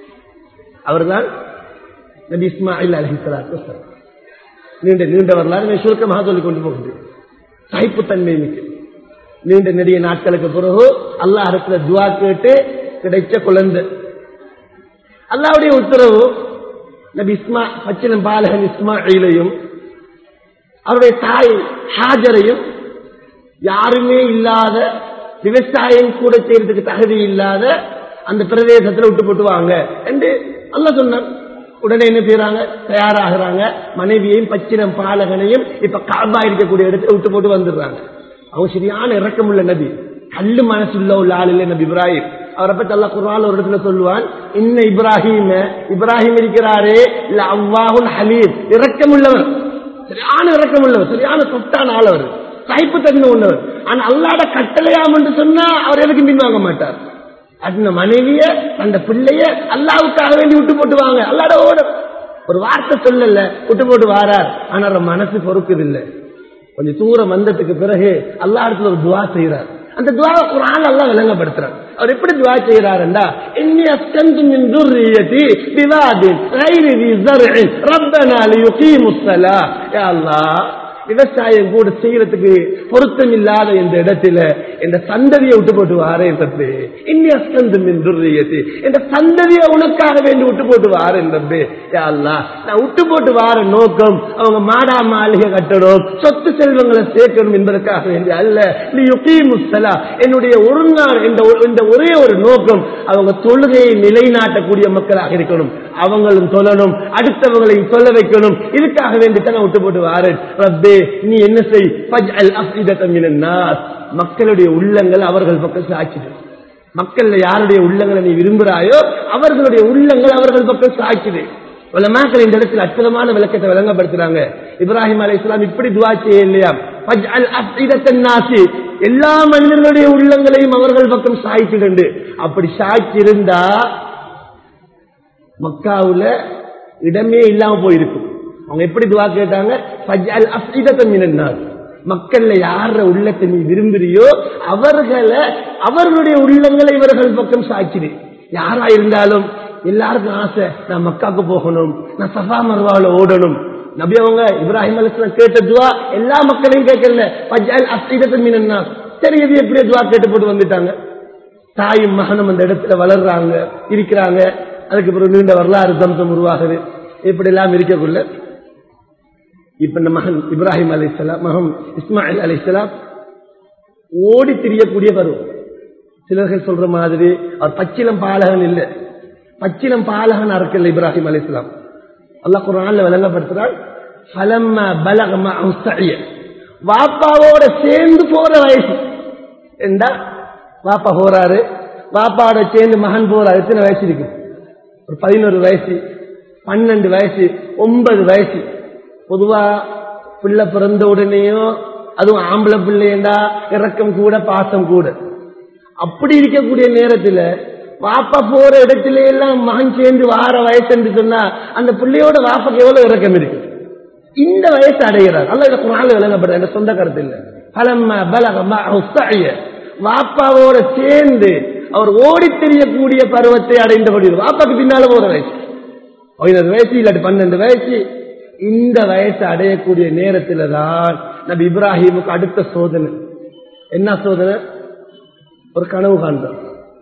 அவர்தான் நபி இஸ்மாயில் அலைஹிஸ்ஸலாத்து வஸ்ஸலாம். நீண்ட வரலாறு சுருக்கமாக சொல்லிக் கொண்டு போகின்றேன். சகிப்புத்தன்மை மிக்க நீண்ட நெடிய நாட்களுக்கு பிறகு அல்லாஹ் இடத்துல துஆ கேட்டு கிடைச்ச குழந்தை. அல்லாஹ்வுடைய உத்தரவு, நபி பச்சிலம் பாலகன் இஸ்மாயிலையும் அவருடைய தாய் ஹாஜரையும் யாருமே இல்லாத, விவசாயம் கூட செய்யறதுக்கு தகுதி இல்லாத அந்த பிரதேசத்தில் விட்டு போட்டு வாங்க என்று அல்லாஹ் சொன்னான். உடனே என்ன செய்யறாங்க, தயாராகிறாங்க. மனைவியையும் பச்சிலம் பாலகனையும் இப்ப காபா இருக்கக்கூடிய இடத்துல விட்டு போட்டு வந்துடுறாங்க. அவங்க சரியான இரக்கமுள்ள நபி, கல்லு மனசுள்ள உள்ள ஆள் இல்லை நபி இப்ராஹிம். அவரை பத்தி அல்லாஹ் குர்ஆன்ல ஒரு இடத்துல சொல்லுவான், இன்ன இப்ராஹிம் இருக்கிறாரே இல்ல அல்லாஹுல் ஹலீம், இரக்கமுள்ளவர், சரியான இரக்கமுள்ளவர், சரியான சொத்தான ஆள், அவர் சகிப்பு தன்மை உள்ளவர். ஆனா அல்லாஹ்வுடைய கட்டளையாம் என்று சொன்னா அவர் எதுக்கும் பின்வாங்க மாட்டார். அந்த மனைவிய அந்த பிள்ளைய அல்லாஹ்வுக்காக வேண்டி விட்டு போட்டு வாங்க, அல்லாஹ்வோட ஒரு வார்த்தை சொல்லல, விட்டு போட்டு வாரார். ஆனா மனசு பொறுக்குது இல்ல. கொஞ்சம் தூரம் வந்ததுக்கு பிறகு அல்லாஹ் இடத்துல ஒரு துஆ செய்யறார். அந்த துஆவை குர்ஆன்ல அல்லாஹ் விளங்கப்படுத்துறார். அவர் எப்படி துஆ செய்யறாருன்னா, இன்னி அஸ்கன்து மின் ذُرِّيَّتِي بِوَادٍ غَيْرِ ذِي زَرْعٍ رَبَّنَا لِيُقِيمُوا الصَّلَاةَ, யா அல்லாஹ் விவசாயம் கூட செய்யறதுக்கு பொருத்தம் இல்லாத இந்த இடத்துல இந்த சந்ததியை விட்டு போட்டு வாரேன். இந்த சந்ததியை உனக்காக வேண்டி விட்டு போட்டு வாரேன். நான் விட்டு போட்டு வார நோக்கம் அவங்க மாடா மாளிகை கட்டணும், சொத்து செல்வங்களை சேர்க்கணும் என்பதற்காக வேண்டி அல்ல. என்னுடைய ஒரு நாள் இந்த ஒரே ஒரு நோக்கம், அவங்க தொழுகையை நிலைநாட்டக்கூடிய மக்களாக இருக்கணும், அவங்களும் சொல்லணும், அடுத்தவங்களையும் சொல்ல வைக்கணும். இதுக்காக வேண்டித்தான் நான் விட்டு போட்டு வாரேன். ரப்பே நீ என்ன செய், மக்களுடைய உள்ளங்கள் அவர்கள் பக்கம் சாட்சிடு. மக்கள் யாருடைய உள்ளங்களை நீ விரும்புகிறாயோ அவர்களுடைய உள்ளங்கள் அவர்கள் பக்கம் சாட்சிடு. உலமாக்கள் இந்த இடத்துல அற்புதமான விளக்கத்தை விளங்கப்படுத்துறாங்க. இப்ராஹிம் அலைஹிஸ்ஸலாம் இப்படி துஆ செய்யலையா, எல்லா மனிதர்களுடைய உள்ளங்களையும் அவர்கள் பக்கம் சாய்ச்சிடு. அப்படி சாய்ச்சி இருந்தா மக்காவுல இடமே இல்லாம போயிருக்கும். அவங்க எப்படி துஆ கேட்டாங்க, ஃபஜ்அல் அஃஇதத்தன் மினன் நாஸ், மக்கள்ல யார உள்ளத்தை நீ விரும்புறியோ அவர்களுடைய உள்ளங்களை இவர்கள் பக்கம் சாய்ச்சிடு. யாரா இருந்தாலும் எல்லாருக்கும் ஆசை, நான் மக்காவுக்கு போகணும், நான் சஃபா மர்வாவுல ஓடணும். நபி அவங்க இப்ராஹிம் அலைஹிஸ்ஸலாம் கேட்ட துஆ எல்லா மக்களையும் கேட்கல, ஃபஜ்அல் அஃஇதத்தன் மினன் நாஸ். சரி, இது எப்படியே துஆ கேட்டு போட்டு வந்துட்டாங்க. தாயும் மகனும் அந்த இடத்துல வளர்றாங்க, இருக்கிறாங்க. அதுக்கு பிறகு நீண்ட வரலாறு சம்சம் உருவாகுது. இப்படி எல்லாம் இருக்கக்குள்ள இப்ப இந்த மகன் இப்ராஹிம் அலைஹிஸ்ஸலாம், மகன் இஸ்மாயில் அலைஹிஸ்ஸலாம் ஓடி திரியக்கூடிய பருவம். சிலர்கள் சொல்ற மாதிரி அவர் பச்சிலம் பாலகன் இல்ல, பச்சிலம் பாலகன் அறக்கல்ல இப்ராஹிம் அலைஹிஸ்ஸலாம். அல்லாஹ் குர்ஆன்ல விளங்கப்படுத்துறான், ஃபலம்மா பலக மஅஹு ஸஅய, வாப்பாவோட சேர்ந்து போற வயசு. என்றா வாப்பா போறாரு, வாப்பாவோட சேர்ந்து மகன் போறாரு. எத்தனை வயசு இருக்கு? ஒரு 11 வயசு, 12 வயசு, 9 வயசு. பொதுவா பிள்ளை பிறந்த உடனேயோ அதுவும் ஆம்பளை பிள்ளைண்டா இறக்கம் கூட பாசம் கூட. அப்படி இருக்கக்கூடிய நேரத்துல வாப்பா போற இடத்துல எல்லாம் மகன் சேர்ந்து வார வயசு சொன்னா அந்த பிள்ளையோட வாப்பாக்கு எவ்வளவு இறக்கம் இருக்கு. இந்த வயசு அடைகிறார் அல்ல குர்ஆன்ல விளங்கப்படுற என்ற சொந்த கருத்து இல்ல. பலம்மா பலகமா வாப்பாவோட சேர்ந்து அவர் ஓடி தெரியக்கூடிய பருவத்தை அடைந்தபடி வாப்பாக்கு பின்னால போற வயசு 15 வயசு இல்லாட்டி 12 வயசு. இந்த வயசு அடையக்கூடிய நேரத்துல தான் நபி இப்ராஹிமுக்கு அடுத்த சோதனை. என்ன சோதனை? ஒரு கனவு காண்றார்.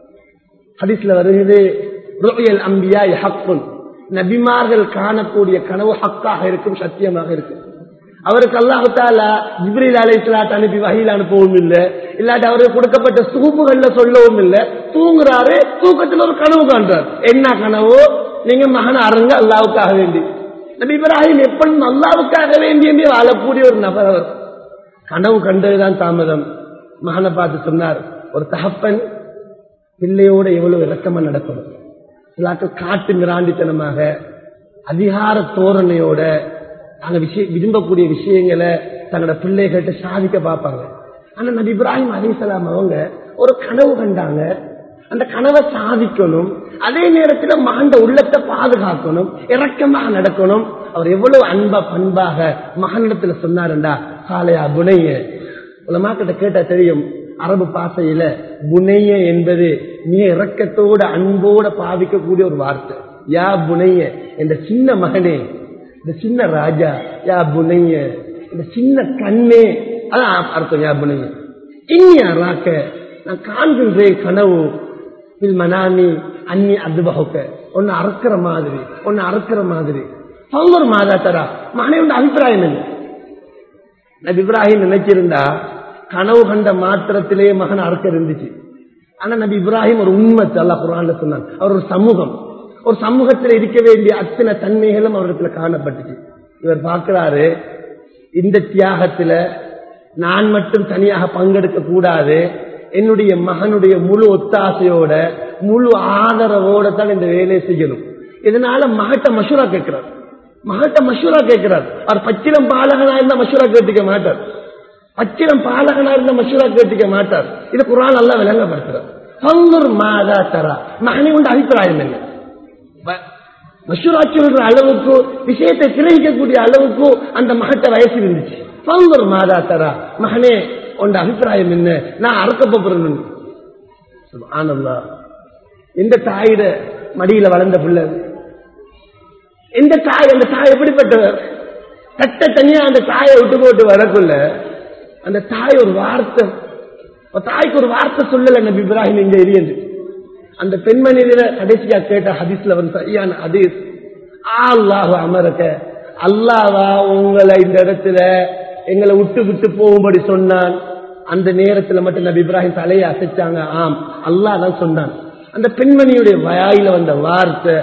ஹதீஸ்ல வருகிறது ருயல் அம்பியா ஹக்குன், நபிமார்கள் காணக்கூடிய கனவு ஹக்காக இருக்கும், சத்தியமாக இருக்கும். அவருக்கு அல்லாஹ் தஆலா ஜிப்ரீல் அலைஹிஸ்ஸலாத்தை அனுப்பி வஹீல அனுப்பவும் இல்லை, இல்லாட்டி அவருக்கு கொடுக்கப்பட்ட சுகுப்புகள்ல சொல்லவும் இல்லை. தூங்குறாரு, தூக்கத்தில் ஒரு கனவு காண்றார். என்ன கனவு? நீங்க மகன் அருங்க அல்லாஹ்வுக்காக வேண்டி. நபி இப்ராஹிம் எப்பொழுதும் அல்லாஹ்வுக்காக வேண்டியே வாழக்கூடிய ஒரு நபர். அவர் கனவு கண்டதுதான் தாமதம். மகனை பார்த்து சொன்னார், ஒரு தகப்பன் பிள்ளையோட எவ்வளவு இறக்கமா நடக்கணும். சிலாக்கள் காட்டு மிராண்டித்தனமாக அதிகார தோரணையோட நாங்க விரும்பக்கூடிய விஷயங்களை தங்களோட பிள்ளைகள்கிட்ட சாதிக்க பார்ப்பாங்க. ஆனா நபி இப்ராஹிம் அலைஹிஸ்ஸலாம் அவங்க ஒரு கனவு கண்டாங்க. அந்த கனவை சாதிக்கணும், அதே நேரத்தில் மகண்ட உள்ளத்தை பாதுகாக்கணும், இறக்கமாக நடக்கணும். அவர் எவ்வளவு அன்பா பண்பாக மகனிடத்துல சொன்னாருண்டா, காலையா புனைய உலமாக்கிட்ட கேட்டா தெரியும், அரபு பாசையில புனைய என்பது மிக இறக்கத்தோட அன்போட பாவிக்கக்கூடிய ஒரு வார்த்தை. யா புனைய, இந்த சின்ன மகனே, இந்த சின்ன ராஜா, யா புனைய, இந்த சின்ன கண்ணே, அதான் அர்த்தம். யா புனைய இனியா ராக்க, நான் காண்கின்றேன் கனவு மனாமி அன்னி அதுபகுக்க, ஒன்னு அறுக்கிற மாதிரி, ஒன்னு அறுக்கிற மாதிரி. பங்கூர் மாதா தரா மகனோட அபிப்பிராயம் என்ன? நபி இப்ராஹிம் நினைச்சிருந்தா கனவு கண்ட மாத்திரத்திலேயே மகன் அறுக்க இருந்துச்சு. ஆனா நபி இப்ராஹிம் ஒரு உம்மத், அல்லாஹ் குர்ஆன்ல சொன்னான். அவர் ஒரு சமூகம், ஒரு சமூகத்தில் இருக்க வேண்டிய அத்தனை தன்மைகளும் அவரிடத்துல காணப்பட்டுச்சு. இவர் பார்க்கிறாரு, இந்த தியாகத்துல நான் மட்டும் தனியாக பங்கெடுக்க கூடாது, என்னுடைய மகனுடைய முழு ஒத்தாசையோட முழு ஆதரவோட தான் இந்த வேலையை செய்யணும். இதனால மகட்ட மஷூரா கேட்கிறார். அவர் பச்சிலம் பாலகனா இருந்த மஷூரா கேட்டுக்க மாட்டார். பச்சிலம் பாலகனா இருந்த மஷூரா கேட்டுக்க மாட்டார். இது குர்ஆன் நல்லா விளங்கப்படுத்துறார். பங்கூர் மாதா தரா, மகனை உண்ட அபிப்பிராயம் என்ன? மஷூரா சொல்ற அளவுக்கு, விஷயத்தை கிரகிக்கக்கூடிய அளவுக்கு அந்த மகட்ட வயசு இருந்துச்சு. பங்கூர் மாதா தரா, மகனே உண்ட அபிப்பிராயம் என்ன? நான் அறுக்க போறேன். சுப்ஹானல்லாஹ். இந்த தாயிட மடியில வளர்ந்த பிள்ளை, இந்த தாய், அந்த தாய் எப்படிப்பட்டவர்? கட்ட தனியா அந்த தாயை விட்டு போட்டு வரக்குள்ள அந்த தாய் ஒரு வார்த்தை, தாய்க்கு ஒரு வார்த்தை சொல்லல நபி இப்ராஹிம் இங்க எரியந்து. அந்த பெண்மணியில கடைசியா கேட்ட ஹதீஸ்ல வந்து சரியான ஹதீஸ், அல்லாஹ் அமரக்க, அல்லாஹ்வா உங்களை இந்த இடத்துல எங்களை விட்டு விட்டு போகும்படி சொன்னான். அந்த நேரத்துல மட்டும் நபி இப்ராஹிம் தலையை அசைச்சாங்க. ஆம், அல்லாஹ் தான் சொன்னான். அந்த பெண்மணியுடைய வாயில வந்த வார்த்தை,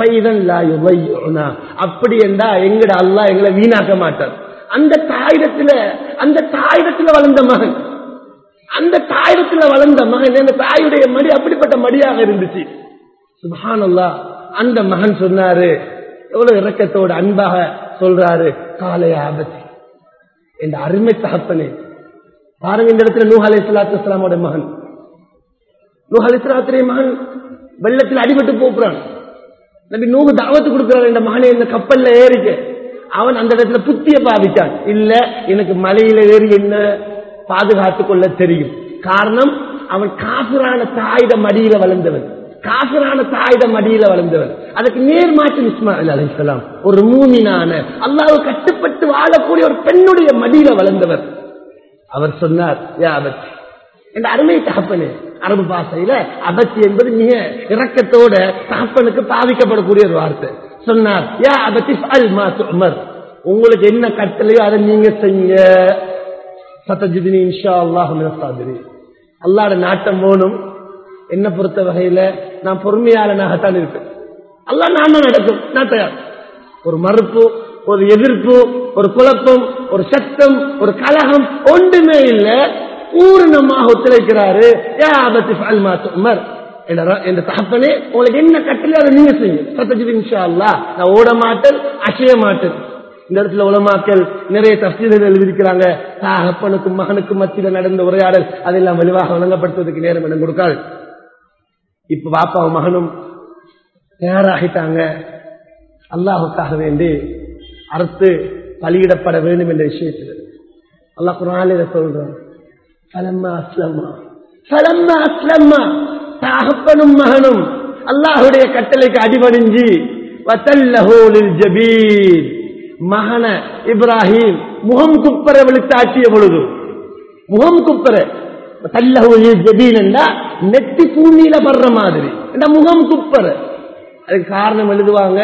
அப்படி என்றா எங்கட அல்லாஹ் எங்களை வீணாக்க மாட்டார். அந்த தாயிடத்துல வளர்ந்த மகன், அந்த தாயுடைய மடி அப்படிப்பட்ட மடியாக இருந்துச்சு. சுப்ஹானல்லாஹ். அந்த மகன் சொன்னாரு, எவ்வளவு இரக்கத்தோடு அன்பாக சொல்றாரு, காலைய ஆபத்து என்ற அருமை தகப்பனே. பாருங்க, இந்த இடத்துல நூஹ் அலைஹிஸ்ஸலாத்து வஸ்ஸலாமோட மகன், நூஹ் அலைஹிஸ்ஸலாத்துடைய மகன் வெள்ளத்தில் அடிபட்டு போறான். நபி நூஹ் தாவத்து கொடுக்கிறார், இந்த மகனை இந்த கப்பல்ல ஏறிக்க. அவன் அந்த இடத்துல புத்திய பாவிச்சான். இல்ல, எனக்கு மலையில ஏறி என்ன பாதுகாத்துக் கொள்ள தெரியும். காரணம், அவன் காஃபிரான தாயிட மடியில வளர்ந்தவன், அதுக்கு நேர்மாற்று இஸ்மாயில் அலைஹிஸ்ஸலாம் ஒரு மூமினான அல்லாஹ்வுக்கு கட்டுப்பட்டு வாழக்கூடிய ஒரு பெண்ணுடைய மடியில வளர்ந்தவர். அவர் சொன்னார், யா அபத்தி, இந்த அருமை தகப்பனே. அரபு பாஷையில அபத்தி என்பது மிக இரக்கத்தோட தகப்பனுக்கு பாவிக்கப்படக்கூடிய ஒரு வார்த்தை. சொன்னார், யா அபத்தி ஃபஅல் மா துஅமர், உங்களுக்கு என்ன கட்டளையோ அதை நீங்க செய்யுங்க. சதஜிதுனி இன்ஷா அல்லாஹ் மினஸ் சாபிரீன். அல்லாஹ்வுடைய நாட்டம் போனும். என்ன பொறுத்த வகையில நான் பொறுமையாளனாகத்தான் இருப்பேன். அல்லாஹ் நான் நடக்கும், நான் தயார். ஒரு மறுப்பு, ஒரு எதிர்ப்பு, ஒரு குழப்பம், ஒரு சத்தம், ஒரு கலகம் ஒன்றுமே இல்ல. பூர்ணமாக ஒத்துழைக்கிறாரு. யா அபத்தி ஃபஅல் மா துஅமர், என்ற தகப்பனே உங்களுக்கு என்ன கட்டளை அதை நீங்க செய்யுங்க. சதஜிதுனி இன்ஷா அல்லாஹ், நான் ஓட மாட்டேன், அசைய மாட்டேன். இந்த இடத்துல உலமாக்கள் நிறைய தஃசீர்கள் எழுதியிருக்கிறாங்க. தகப்பனுக்கும் மகனுக்கும் மத்தியில் நடந்த உரையாடல் அதெல்லாம் வலுவாக வழங்கப்படுத்துவதற்கு நேரம் இடம் கொடுக்காது. இப்ப பாப்பாவும் மகனும் தயாராகிட்டாங்க. அல்லாஹுக்காக வேண்டி அறுத்து பலியிடப்பட வேண்டும் என்ற விஷயத்தில் அல்லாஹ் குர்ஆனிலே சொல்றான், தகப்பனும் மகனும் அல்லாஹுடைய கட்டளைக்கு அடிபணிஞ்சி மகன இப்ராஹிம் முகம் குப்பர விழுத்தாட்டிய பொழுது, முகம் குப்பர நெத்தி பூமியில படுற மாதிரி முகம் குப்பர. அதுக்கு காரணம் எழுதுவாங்க,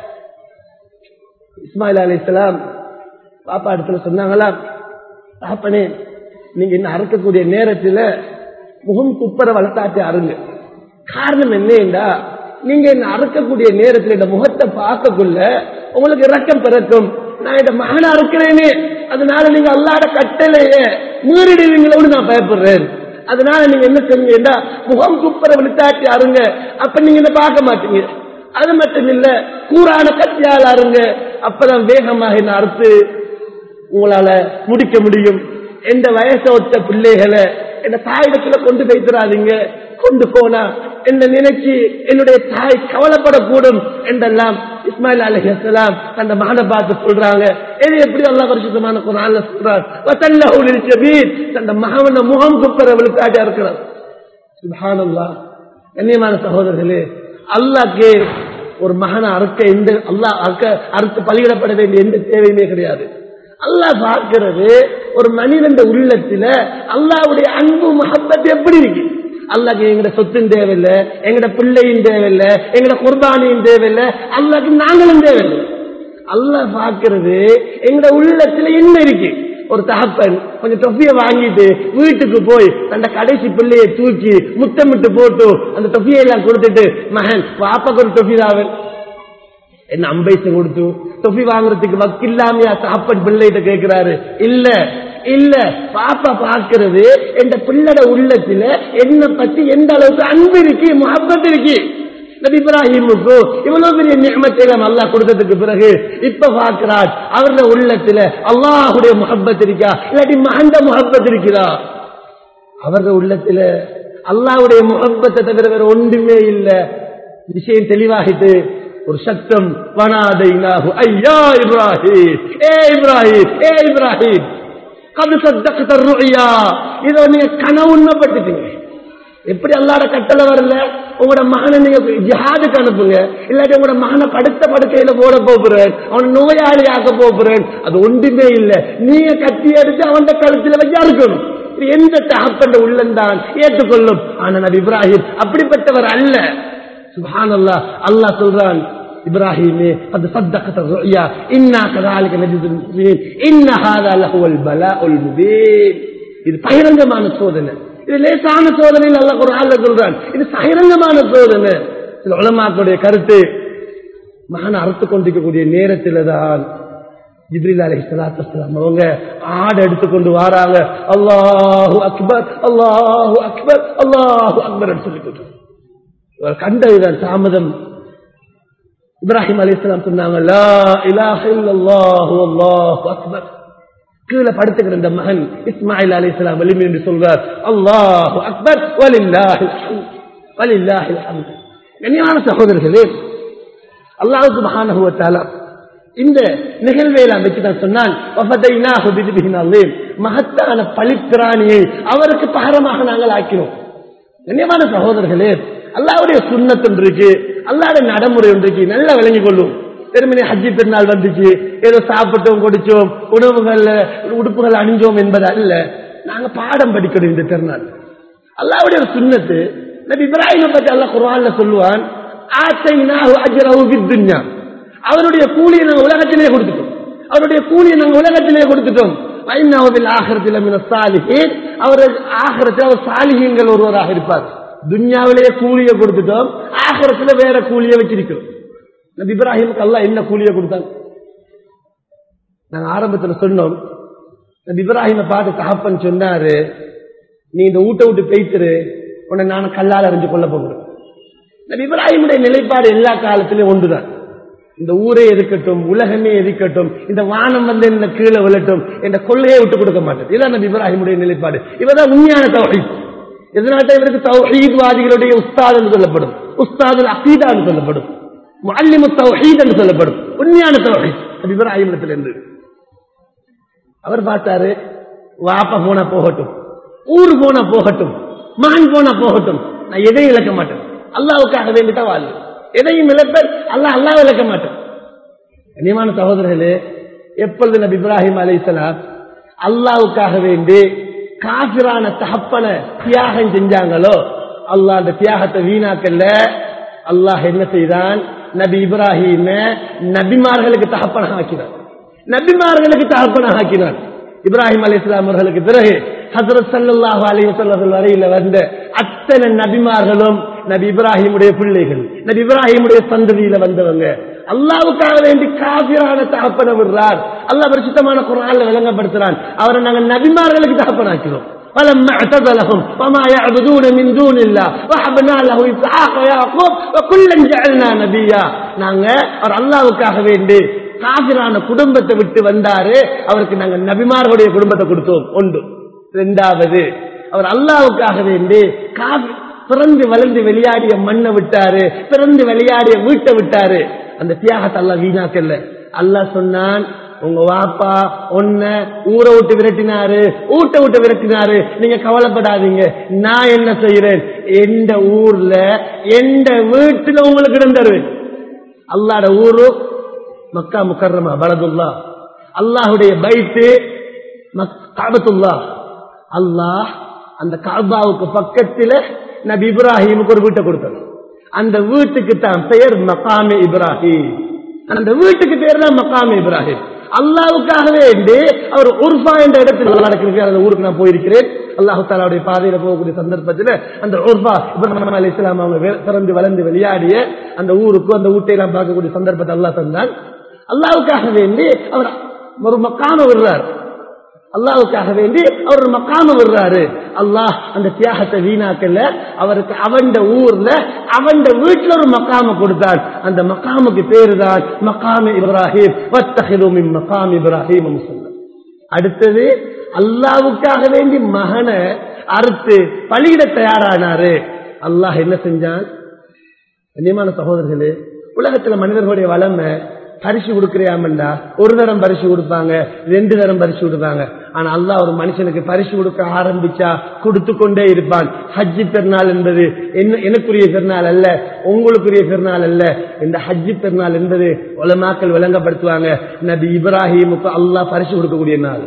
இஸ்மாயில் அலைஹிஸ்ஸலாம் பாப்பா இடத்துல சொன்னாங்களா, பாப்பனே நீங்க என்ன அறுக்கக்கூடிய நேரத்தில் முகம் குப்பர வளர்த்தாட்டி அருங்க. காரணம் என்னன்னா, நீங்க என்ன அறுக்கக்கூடிய நேரத்தில் இந்த முகத்தை பார்க்கக்குள்ள உங்களுக்கு இரக்கம் பிறக்கும். நான் இந்த மகனை அறுக்கிறேனே, அதனால நீங்க அல்லாஹ்வுடைய கட்டளையை மீறிடுவீங்களோடு நான் பயப்படுறேன். அதனால நீங்க என்ன செய்வீங்கன்னா முகம் குப்பர விழுத்தாட்டி அருங்க. அப்ப நீங்க என்ன பார்க்க மாட்டீங்க. அது மட்டும் இல்ல, கூரான கத்தியால் அருங்க. அப்பதான் வேகமாக என்ன அறுத்து உங்களால முடிக்க முடியும். எந்த வயசை ஒத்த பிள்ளைகளை என்ன தாயிடத்துல கொண்டு வைத்திராதீங்க. கொண்டு போனா என்ன நினைச்சு என்னுடைய தாய் கவலைப்படக்கூடும் என்றெல்லாம் இஸ்மாயில் அலைஹிஸ்ஸலாம் அந்த மகனை பார்த்து சொல்றாங்க. இது எப்படி அல்லாஹ் பரிசுத்தமான குர்ஆன்ல சொல்றார், வதல்லஹு லில்ஜபீன், அந்த மகன முகம் குப்பர விழுத்தாட்டி இருக்கிறார். சுப்ஹானல்லாஹ். கண்ணியமான சகோதரர்களே, அல்லாஹ்க்கு ஒரு மகனை அறுக்க எந்த அல்லாஹ் அறுத்து பலியிடப்பட வேண்டிய எந்த தேவையுமே கிடையாது. அல்லாஹ் பார்க்கிறது ஒரு மனிதன் உள்ளத்துல அல்லாஹ்வுடைய அன்பு மஹப்பத் எப்படி இருக்கு. அல்லாஹ்க்கு எங்கட சொத்தின் தேவையில்லை, எங்கட பிள்ளையின் தேவையில்லை, எங்கட குர்பானியின் தேவையில்லை, அல்லாஹ்க்கு நாங்களும் தேவையில்லை. அல்லாஹ் பார்க்கிறது எங்கட உள்ளத்துல என்ன இருக்கு. ஒரு தகப்பன் கொஞ்சம் தொப்பியை வாங்கிட்டு வீட்டுக்கு போய் அந்த கடைசி பிள்ளையை தூக்கி முத்தமிட்டு போட்டு அந்த தொப்பியை எல்லாம் கொடுத்துட்டு, மகன் பாப்பாக்கு ஒரு தொப்பி தாவன் என்ன அம்பைசம் கொடுத்து தொப்பி வாங்குறதுக்கு வக்கில்லாமையா சாப்பாடு பிள்ளைகிட்ட கேட்கிறாரு. இல்ல இல்ல, பாப்பா பார்க்கிறது என்ற பிள்ளட உள்ளத்துல என்ன பத்தி எந்த அளவுக்கு அன்பு இருக்கு, முஹப்பத் இருக்கு. நபி இப்ராஹிமுக்கு இவ்வளவு பெரிய நிஅமத்தை அல்லாஹ் கொடுத்ததுக்கு பிறகு இப்ப பார்க்கிறார் அவருடைய உள்ளத்துல அல்லாஹ்வுடைய முஹப்பத் இருக்கா, இல்லாட்டி மகந்த முஹப்பத் இருக்குதா? அவருடைய உள்ளத்துல அல்லாஹ்வுடைய முஹப்பத்தை தவிர வேற ஒன்றுமே இல்ல. விஷயம் தெளிவாகிட்டு ஒரு சத்தம், வனாதைனாஹு ஐயா இப்ராஹிம், ஏ இப்ராஹிம், ஏ இப்ராஹிம், கது சத்தக்த ருயா, இதை நீங்க கனவு உண்மைப்பட்டுட்டீங்க. எப்படி அல்லாஹ்வுடைய கட்டளை வரல, உங்களோட மகனை நீங்க ஜிஹாதுக்கு அனுப்புங்க, இல்லாட்டி உங்களோட மகனை படுத்த படுக்கையில போட போகிறேன், அவனை நோயாளி ஆக்க போகிறேன், அது ஒன்றுமே இல்லை. நீங்க கத்தி எடுத்து அவன் கழுத்துல வச்சு அறுக்கணும். எந்த தகப்பன் உள்ளந்தான் ஏற்றுக்கொள்ளும். ஆனா நபி இப்ராஹிம் அப்படிப்பட்டவர் அல்ல. சுப்ஹானல்லாஹ். அல்லாஹ் சொல்றான், இப்ராஹிமே அது சத்தகத ருயா இன்னா கதாலிக நஜிதுல் முஹ்சினீன் இன்ன ஹாதா லஹுவல் பலாஉல் முபீன். இது பகிரங்கமான சோதனை, இது லேசான சோதனை அல்லாஹ் குர்ஆன்ல சொல்றான். இது பகிரங்கமான சோதனை. சில உலமாக்களுடைய கருத்து, மகனை அறுத்து கொண்டிருக்கக்கூடிய நேரத்தில் தான் ஜிப்ரீல் அலைஹிஸ்ஸலாத்து வஸ்ஸலாம் அவங்க ஆடு எடுத்துக்கொண்டு வராங்க. அல்லாஹு அக்பர், அல்லாஹு அக்பர், அல்லாஹு அக்பர் சொல்லிட்டு கண்டதுதான் தாமதம். இப்ராஹிம் அலைஹிஸ்ஸலாம் சொன்னாங்க, லா இலாஹ இல்லல்லாஹு அல்லாஹு அக்பர். கீழே படுத்துக்கிற இந்த மகன் இஸ்மாயில் அலைஹிஸ்ஸலாம் வெளியே என்று சொல்றார், அல்லாஹு அக்பர் வலில்லாஹில் ஹம்த், வலில்லாஹில் ஹம்த். கண்ணியமான சகோதரர்களே, அல்லாஹ் சுப்ஹானஹு வ தஆலா இந்த நிகழ்வையெல்லாம் வச்சுதான் சொன்னான், வஃபதைனாஹு பிதிபிஹின் அலீம், மகத்தான பலிப்பிராணியை அவருக்கு பகரமாக நாங்கள் ஆக்கினோம். கண்ணியமான சகோதரர்களே, அல்லாஹ்வுடைய சுன்னத் ஒன்று இருக்கு, அல்லாஹ்வுடைய நடைமுறை ஒன்று இருக்கு, நல்லா விளங்கிக் கொள்ளும். வெறுமனே ஹஜ்ஜி பெருநாள் வந்துச்சு, ஏதோ சாப்பிட்டோம் குடிச்சோம் உணவுகள் உடுப்புகள் அணிஞ்சோம் என்பது அல்ல. நாங்க பாடம் படிக்கணும் இந்த பெருநாள். அல்லாஹ்வுடைய சுன்னத்து. நபி இப்ராஹிம் பற்றி அல்லாஹ் குர்ஆன்ல சொல்லுவான், ஆத்தைனாஹு அஜ்ரஹு ஃபித்துன்யா, அவருடைய கூலியை நாங்கள் உலகத்திலே கொடுத்துட்டோம், அவருடைய கூலியை நாங்கள் உலகத்திலே கொடுத்துட்டோம். வைன்னஹு பில் ஆখিরাতি லமின ஸாலிஹீன், அவர் ஆখিরাத்தில் அவர் சாலிஹீன்கள் ஒருவராக இருப்பார். துன்யாவிலேயே கூலியை கொடுத்துட்டோம், ஆখিরাத்துல வேற கூலியை வச்சிருக்கிறோம். நபி இப்ராஹிமுக்கு அல்லாஹ் என்ன கூலியை கொடுத்தாங்க? நாங்க ஆரம்பத்தில் சொன்னோம், நபி இப்ராஹிமை பார்த்து தகப்பன் சொன்னாரு, நீ இந்த ஊட்ட விட்டு பேய்த்துரு, உன்னை நான் கல்லால் அறிஞ்சு கொள்ள போகிறேன். நபி இப்ராஹிமுடைய நிலைப்பாடு எல்லா காலத்திலும் ஒன்றுதான். இந்த ஊரே இருக்கட்டும், உலகமே இருக்கட்டும், இந்த வானம் வந்து இந்த கீழே விழட்டும், இந்த கொள்ளையை விட்டு கொடுக்க மாட்டேன். இதான் நபி இப்ராஹிமுடைய நிலைப்பாடு. இவர்தான் உண்மையான தௌஹீத். இதனால இவருக்கு தௌஹீத்வாதிகளுடைய உஸ்தாத் என்று சொல்லப்படும், உஸ்தாதுல் அகீதா என்று சொல்லப்படும், முஅல்லிமு தௌஹீத் என்று சொல்லப்படும். உண்மையான தௌஹீத் நபி இப்ராஹிமிடத்தில் இருந்து. அவர் பார்த்தாரு, வாப்பா போனா போகட்டும், ஊர் போனா போகட்டும், மகன் போனா போகட்டும், நான் எதையும் இழக்க மாட்டேன், அல்லாவுக்காக வேண்டிதான் வாழ்வு. எதையும் இழப்பேன், அல்லாஹ் இழக்க மாட்டேன். கண்ணியமான சகோதரர்களே, எப்பொழுது நபி இப்ராஹிம் அலைஹிஸ்ஸலாம் அல்லாஹ்வுக்காக வேண்டி காஃபிரான தகப்பனை தியாகம் செஞ்சாங்களோ, அல்லாஹ் அந்த தியாகத்தை வீணாக்கல்ல. அல்லாஹ் என்ன செய்தான்? நபி இப்ராஹிம நபிமார்களுக்கு தகப்பனாக ஆக்கினார். நபிமார்களுக்கு தகப்பனாக ஆக்கினார். இப்ராஹிம் அலைஹிஸ்ஸலாம் அவர்களுக்கு பிறகு ஹஜ்ரத் ஸல்லல்லாஹு அலைஹி வஸல்லம் வரையில வந்த அத்தனை நபிமார்களும் நபி இப்ராஹிமுடைய பிள்ளைகள், நபி இப்ராஹிமுடைய சந்ததியில வந்தவங்க. அல்லாஹ்வுக்காக வேண்டி காஃபிரான தகப்பனை விடுறார். அல்லாஹ் பரிசுத்தமான குர்ஆன்ல விளங்கப்படுத்துறான், அவரை நாங்கள் நபிமார்களுக்கு தகப்பனாக்கிறோம். فلما اعتزلهم وما يعبدون من دون الله وهبنا له اسحاق ويعقوب وكلا جعلنا نبيا. நாங்க அவர் அல்லாஹ்வுக்காக வேண்டி காஃபிரான குடும்பத்தை விட்டு வந்தாரு, அவருக்கு நாங்க நபிமார்களுடைய குடும்பத்தை கொடுத்தோம். ஒன்று. இரண்டாவது, அவர் அல்லாஹ்வுக்காக வேண்டி பிறந்து வளர்ந்து விளையாடிய மண்ணை விட்டாரு, பிறந்து விளையாடிய வீட்டை விட்டாரு. அந்த தியாகத்தை அல்லாஹ் வீணாக்கல்ல. அல்லாஹ் சொன்னான், உங்க வாப்பா ஒன்ன ஊரை விட்டு விரட்டினாரு, ஊட்ட விட்டு விரட்டினாரு, நீங்க கவலைப்படாதீங்க, நான் என்ன செய்யறேன், எந்த ஊர்ல எந்த வீட்டுல உங்களுக்கு இடம் தருவேன். அல்லாஹ்ட ஊரு மக்கா முக்கர்ரமா பலதுல்லா, அல்லாஹுடைய பைத்து கஅபத்துல்லா. அல்லாஹ் அந்த கஅபாவுக்கு பக்கத்துல நபி இப்ராஹிமுக்கு ஒரு வீட்டை கொடுத்தார். அந்த வீட்டுக்கு தான் பெயர் மகாமே இப்ராஹிம். அந்த வீட்டுக்கு பேர் தான் மகாமே இப்ராஹிம். அல்லாஹ்வுக்காகவே அவர் உர்ஃபா என்ற இடத்தில் நடக்கிறது. அந்த ஊருக்கு நான் போயிருக்கிறேன். அல்லாஹ் தஆலாவுடைய பாதையில போகக்கூடிய சந்தர்ப்பத்தில் அந்த உர்ஃபா இப்ராஹிம் அலைஹிஸ்ஸலாம் அவங்க பிறந்து வளர்ந்து விளையாடிய அந்த ஊருக்கு அந்த ஊட்டை எல்லாம் பார்க்கக்கூடிய சந்தர்ப்பத்தை அல்லாஹ் தந்தான். அல்லாஹ்வுக்காக வேண்டி அவர் ஒரு மக்காம விடுறார். அல்லாஹ்வுக்காக வேண்டி அவர் ஒரு மக்காம விடுறாரு. அல்லாஹ் அந்த தியாகத்தை வீணாக்கல. அவருக்கு அவன் ஊர்ல அவன் வீட்டுல ஒரு மக்காம கொடுத்தார். அந்த மக்காமுக்கு பேரு தான் மகாமே இப்ராஹிம். வத்தஹிது மின் மகாம் இப்ராஹிம் முஸல்லா. அடுத்தது, அல்லாஹ்வுக்காக வேண்டி மகனை அறுத்து பலியிட தயாரானாரு. அல்லாஹ் என்ன செஞ்சான்? கண்ணியமான சகோதரர்களே, உலகத்துல மனிதர்களுடைய வளமை பரிசு கொடுக்கிறியாமண்டா ஒரு தரம் பரிசு கொடுப்பாங்க, 2 தரம் பரிசு கொடுப்பாங்க. ஆனா அல்லாஹ் ஒரு மனுஷனுக்கு பரிசு கொடுக்க ஆரம்பிச்சா கொடுத்து கொண்டே இருப்பான். ஹஜ்ஜி பெருநாள் என்பது எனக்குரிய பெருநாள் அல்ல, உங்களுக்குரிய பெருநாள் அல்ல. இந்த ஹஜ்ஜி பெருநாள் என்பது உலமாக்கள் விளங்கப்படுத்துவாங்க, நபி இப்ராஹிமுக்கு அல்லாஹ் பரிசு கொடுக்கக்கூடிய நாள்.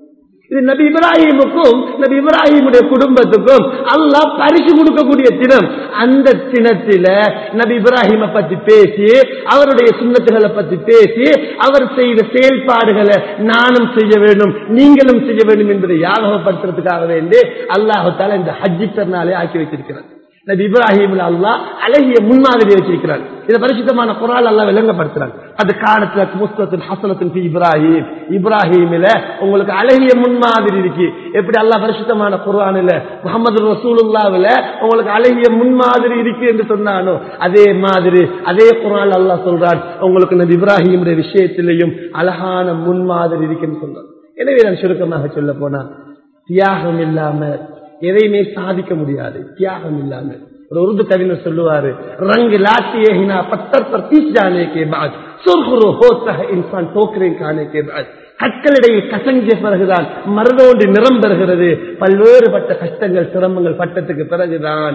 இது நபி இப்ராஹிமுக்கும் நபி இப்ராஹிமுடைய குடும்பத்துக்கும் அல்லாஹ் பரிசு கொடுக்கக்கூடிய தினம். அந்த தினத்தில நபி இப்ராஹிமை பத்தி பேசி, அவருடைய சுன்னத்துகளை பத்தி பேசி, அவர் செய்த செயல்பாடுகளை நானும் செய்ய வேண்டும், நீங்களும் செய்ய வேண்டும் என்பதை ஞாபகப்படுத்துறதுக்காக வேண்டி அல்லாஹ் தஆலா இந்த ஹஜ்ஜி பெருநாளை ஆக்கி வைத்திருக்கிறார். நபி இப்ராஹிம்ல அல்லாஹ் அழகிய முன்மாதிரி வச்சிருக்கிறார். இதை பரிசுத்தமான குர்ஆன் அல்லாஹ் விளங்கப்படுத்துறான். அது காலத்துல முஸ்தத்துன் ஹஸனத்துன் ஃபி இப்ராஹிம். இப்ராஹிம்ல உங்களுக்கு அழகிய முன்மாதிரி இருக்கு. எப்படி அல்லாஹ் பரிசுத்தமான குர்ஆனில் முஹம்மது ரசூலுல்லாஹ்வில உங்களுக்கு அழகிய முன்மாதிரி இருக்கு என்று சொன்னானோ, அதே மாதிரி அதே குர்ஆன் அல்லாஹ் சொல்றான், உங்களுக்கு நபி இப்ராஹிமுடைய விஷயத்திலேயும் அழகான முன்மாதிரி இருக்குன்னு சொல்றான். எனவே நான் சுருக்கமாக சொல்ல போனா, தியாகம் இல்லாம எதையுமே சாதிக்க முடியாது. தியாகம் இல்லாம ஒரு உருது கவிஞர் சொல்லுவாரு, ரங் லாத்தியே ஹினா பத்தர் பர் பீஸ் ஜானே கே பாத் சுர்ஹுரு ஹோத்தா ஹை இன்சான் டோக்கரே கானே கே பாத். கற்களிடையில் கசங்கிய பிறகுதான் மருதோண்டி நிறம் பெறுகிறது. பல்வேறுபட்ட கஷ்டங்கள் சிரமங்கள் பட்டத்துக்கு பிறகுதான்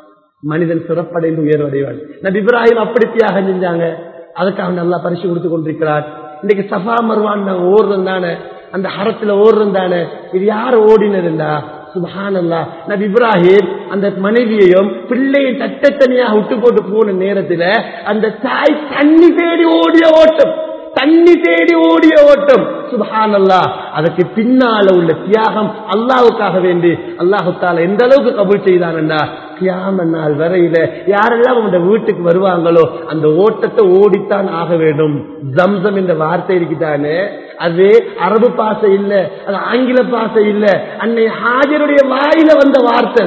மனிதன் சிறப்படைந்து உயர்வடைவான். நபி இப்ராஹிம் அப்படி தியாகம் செஞ்சாங்க. அதுக்காக நல்லா பரிசு கொடுத்து கொண்டிருக்கிறார். இன்னைக்கு சஃபா மர்வான் நாங்க ஓடுறோம் தானே, அந்த ஹரத்துல ஓடுறோம் தானே, இது யாரு ஓடினதுண்டா? சுப்ஹானல்லாஹ். நபி இப்ராஹிம் அந்த மனைவியையும் பிள்ளையும் தட்டத்தனியாக விட்டு போட்டு போன நேரத்தில் அந்த தாய் தண்ணி தேடி ஓடிய ஓட்டம், தண்ணி தேடி ஓடிய ஓட்டம். சுப்ஹானல்லாஹ். அதற்கு பின்னால உள்ள தியாகம் அல்லாஹ்வுக்காக வேண்டி அல்லாஹ் தஆலா எந்த அளவுக்கு கபூல் செய்தான்டா, கியாமத் நாள் வரையில யாரெல்லாம் அந்த வீட்டுக்கு வருவாங்களோ அந்த ஓட்டத்தை ஓடித்தான் ஆக வேண்டும். ஜம்சம் என்ற வார்த்தை இருக்குதானே, அது அரபு பாசை இல்ல, அது ஆங்கில பாசை இல்ல, அன்னை ஹாஜருடைய வாயில வந்த வார்த்தை.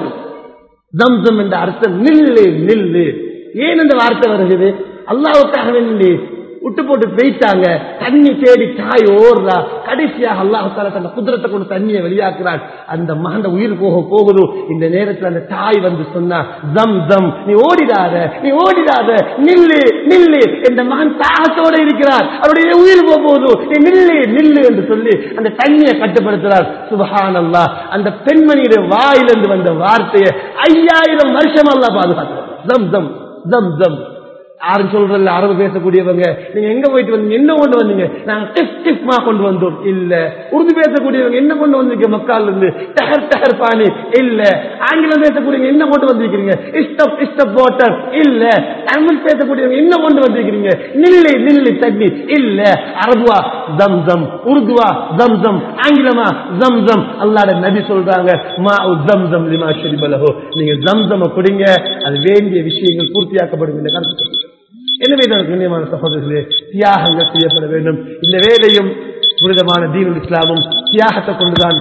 ஜம்சம் என்ற அர்த்தம் நில்லு நில்லு. ஏன் அந்த வார்த்தை வருகிறது? அல்லாஹ்வுக்காக வேண்டி விட்டு போட்டு போயிட்டாங்க. தண்ணி தேடி தாய் ஓடுறா. கடைசியாக அல்லாஹ் தஆலா தன் குதிரத்தை கொண்டு தண்ணியை வெளியாக்குறான். அந்த மகன் உயிர் போகுது. இந்த நேரத்தில் அந்த தாய் வந்து சொன்னா, ஜம் ஜம், நீ ஓடிடாத, நீ ஓடிடாத, நில்லு நில்லு. இந்த மகன் தாகத்தோடு இருக்கிறார், அவருடைய உயிர் போகுது, நீ நில்லு நில்லு என்று சொல்லி அந்த தண்ணியை கட்டுப்படுத்துறார். சுப்ஹானல்லாஹ், அந்த பெண்மணியுடைய வாயிலிருந்து வந்த வார்த்தையை 5000 வருஷம் அல்லாஹ் பாதுகாக்கிறார். ஜம் ஜம் ஜம் ஜம். யாரும் சொல்றல அரபு பேசக்கூடியவங்க, நீங்க எங்க போயிட்டு வந்தீங்க, என்ன கொண்டு வந்தீங்க? நாங்க டிஃப்மா கொண்டு வந்தோம். இல்ல. உருது பேசக்கூடியவங்க என்ன கொண்டு வந்தீங்க? மக்கால இருந்து டஹர் டஹர் பானி. இல்ல. ஆங்கிலம் பேசக்கூடியவங்க என்ன கொண்டு வந்திருக்கீங்க? இஸ்டப் இஸ்டப் வாட்டர். இல்ல. தமிழ் பேசக்கூடியவங்க என்ன கொண்டு வந்திருக்கீங்க? நில்லு நில்லு தண்ணி. இல்ல. அரபுவா ஜம் ஜம், உருதுவா ஜம் ஜம், ஆங்கிலமா ஜம் ஜம். அல்லாஹ்வுடைய நபி சொல்றாங்க, மா ஜம் ஜம் லிமா ஷரிபலஹு, நீங்க ஜம் ஜம் குடிங்க, அது வேண்டிய விஷயங்கள் பூர்த்தியாக்கப்படும் என்ற கருத்து. எனவே கண்ணியமான சகோதரர்களே, தியாகங்கள் செய்யப்பட வேண்டும். இந்த வேலையும் புனிதமான தீனுல் இஸ்லாமும் தியாகத்தை கொண்டுதான்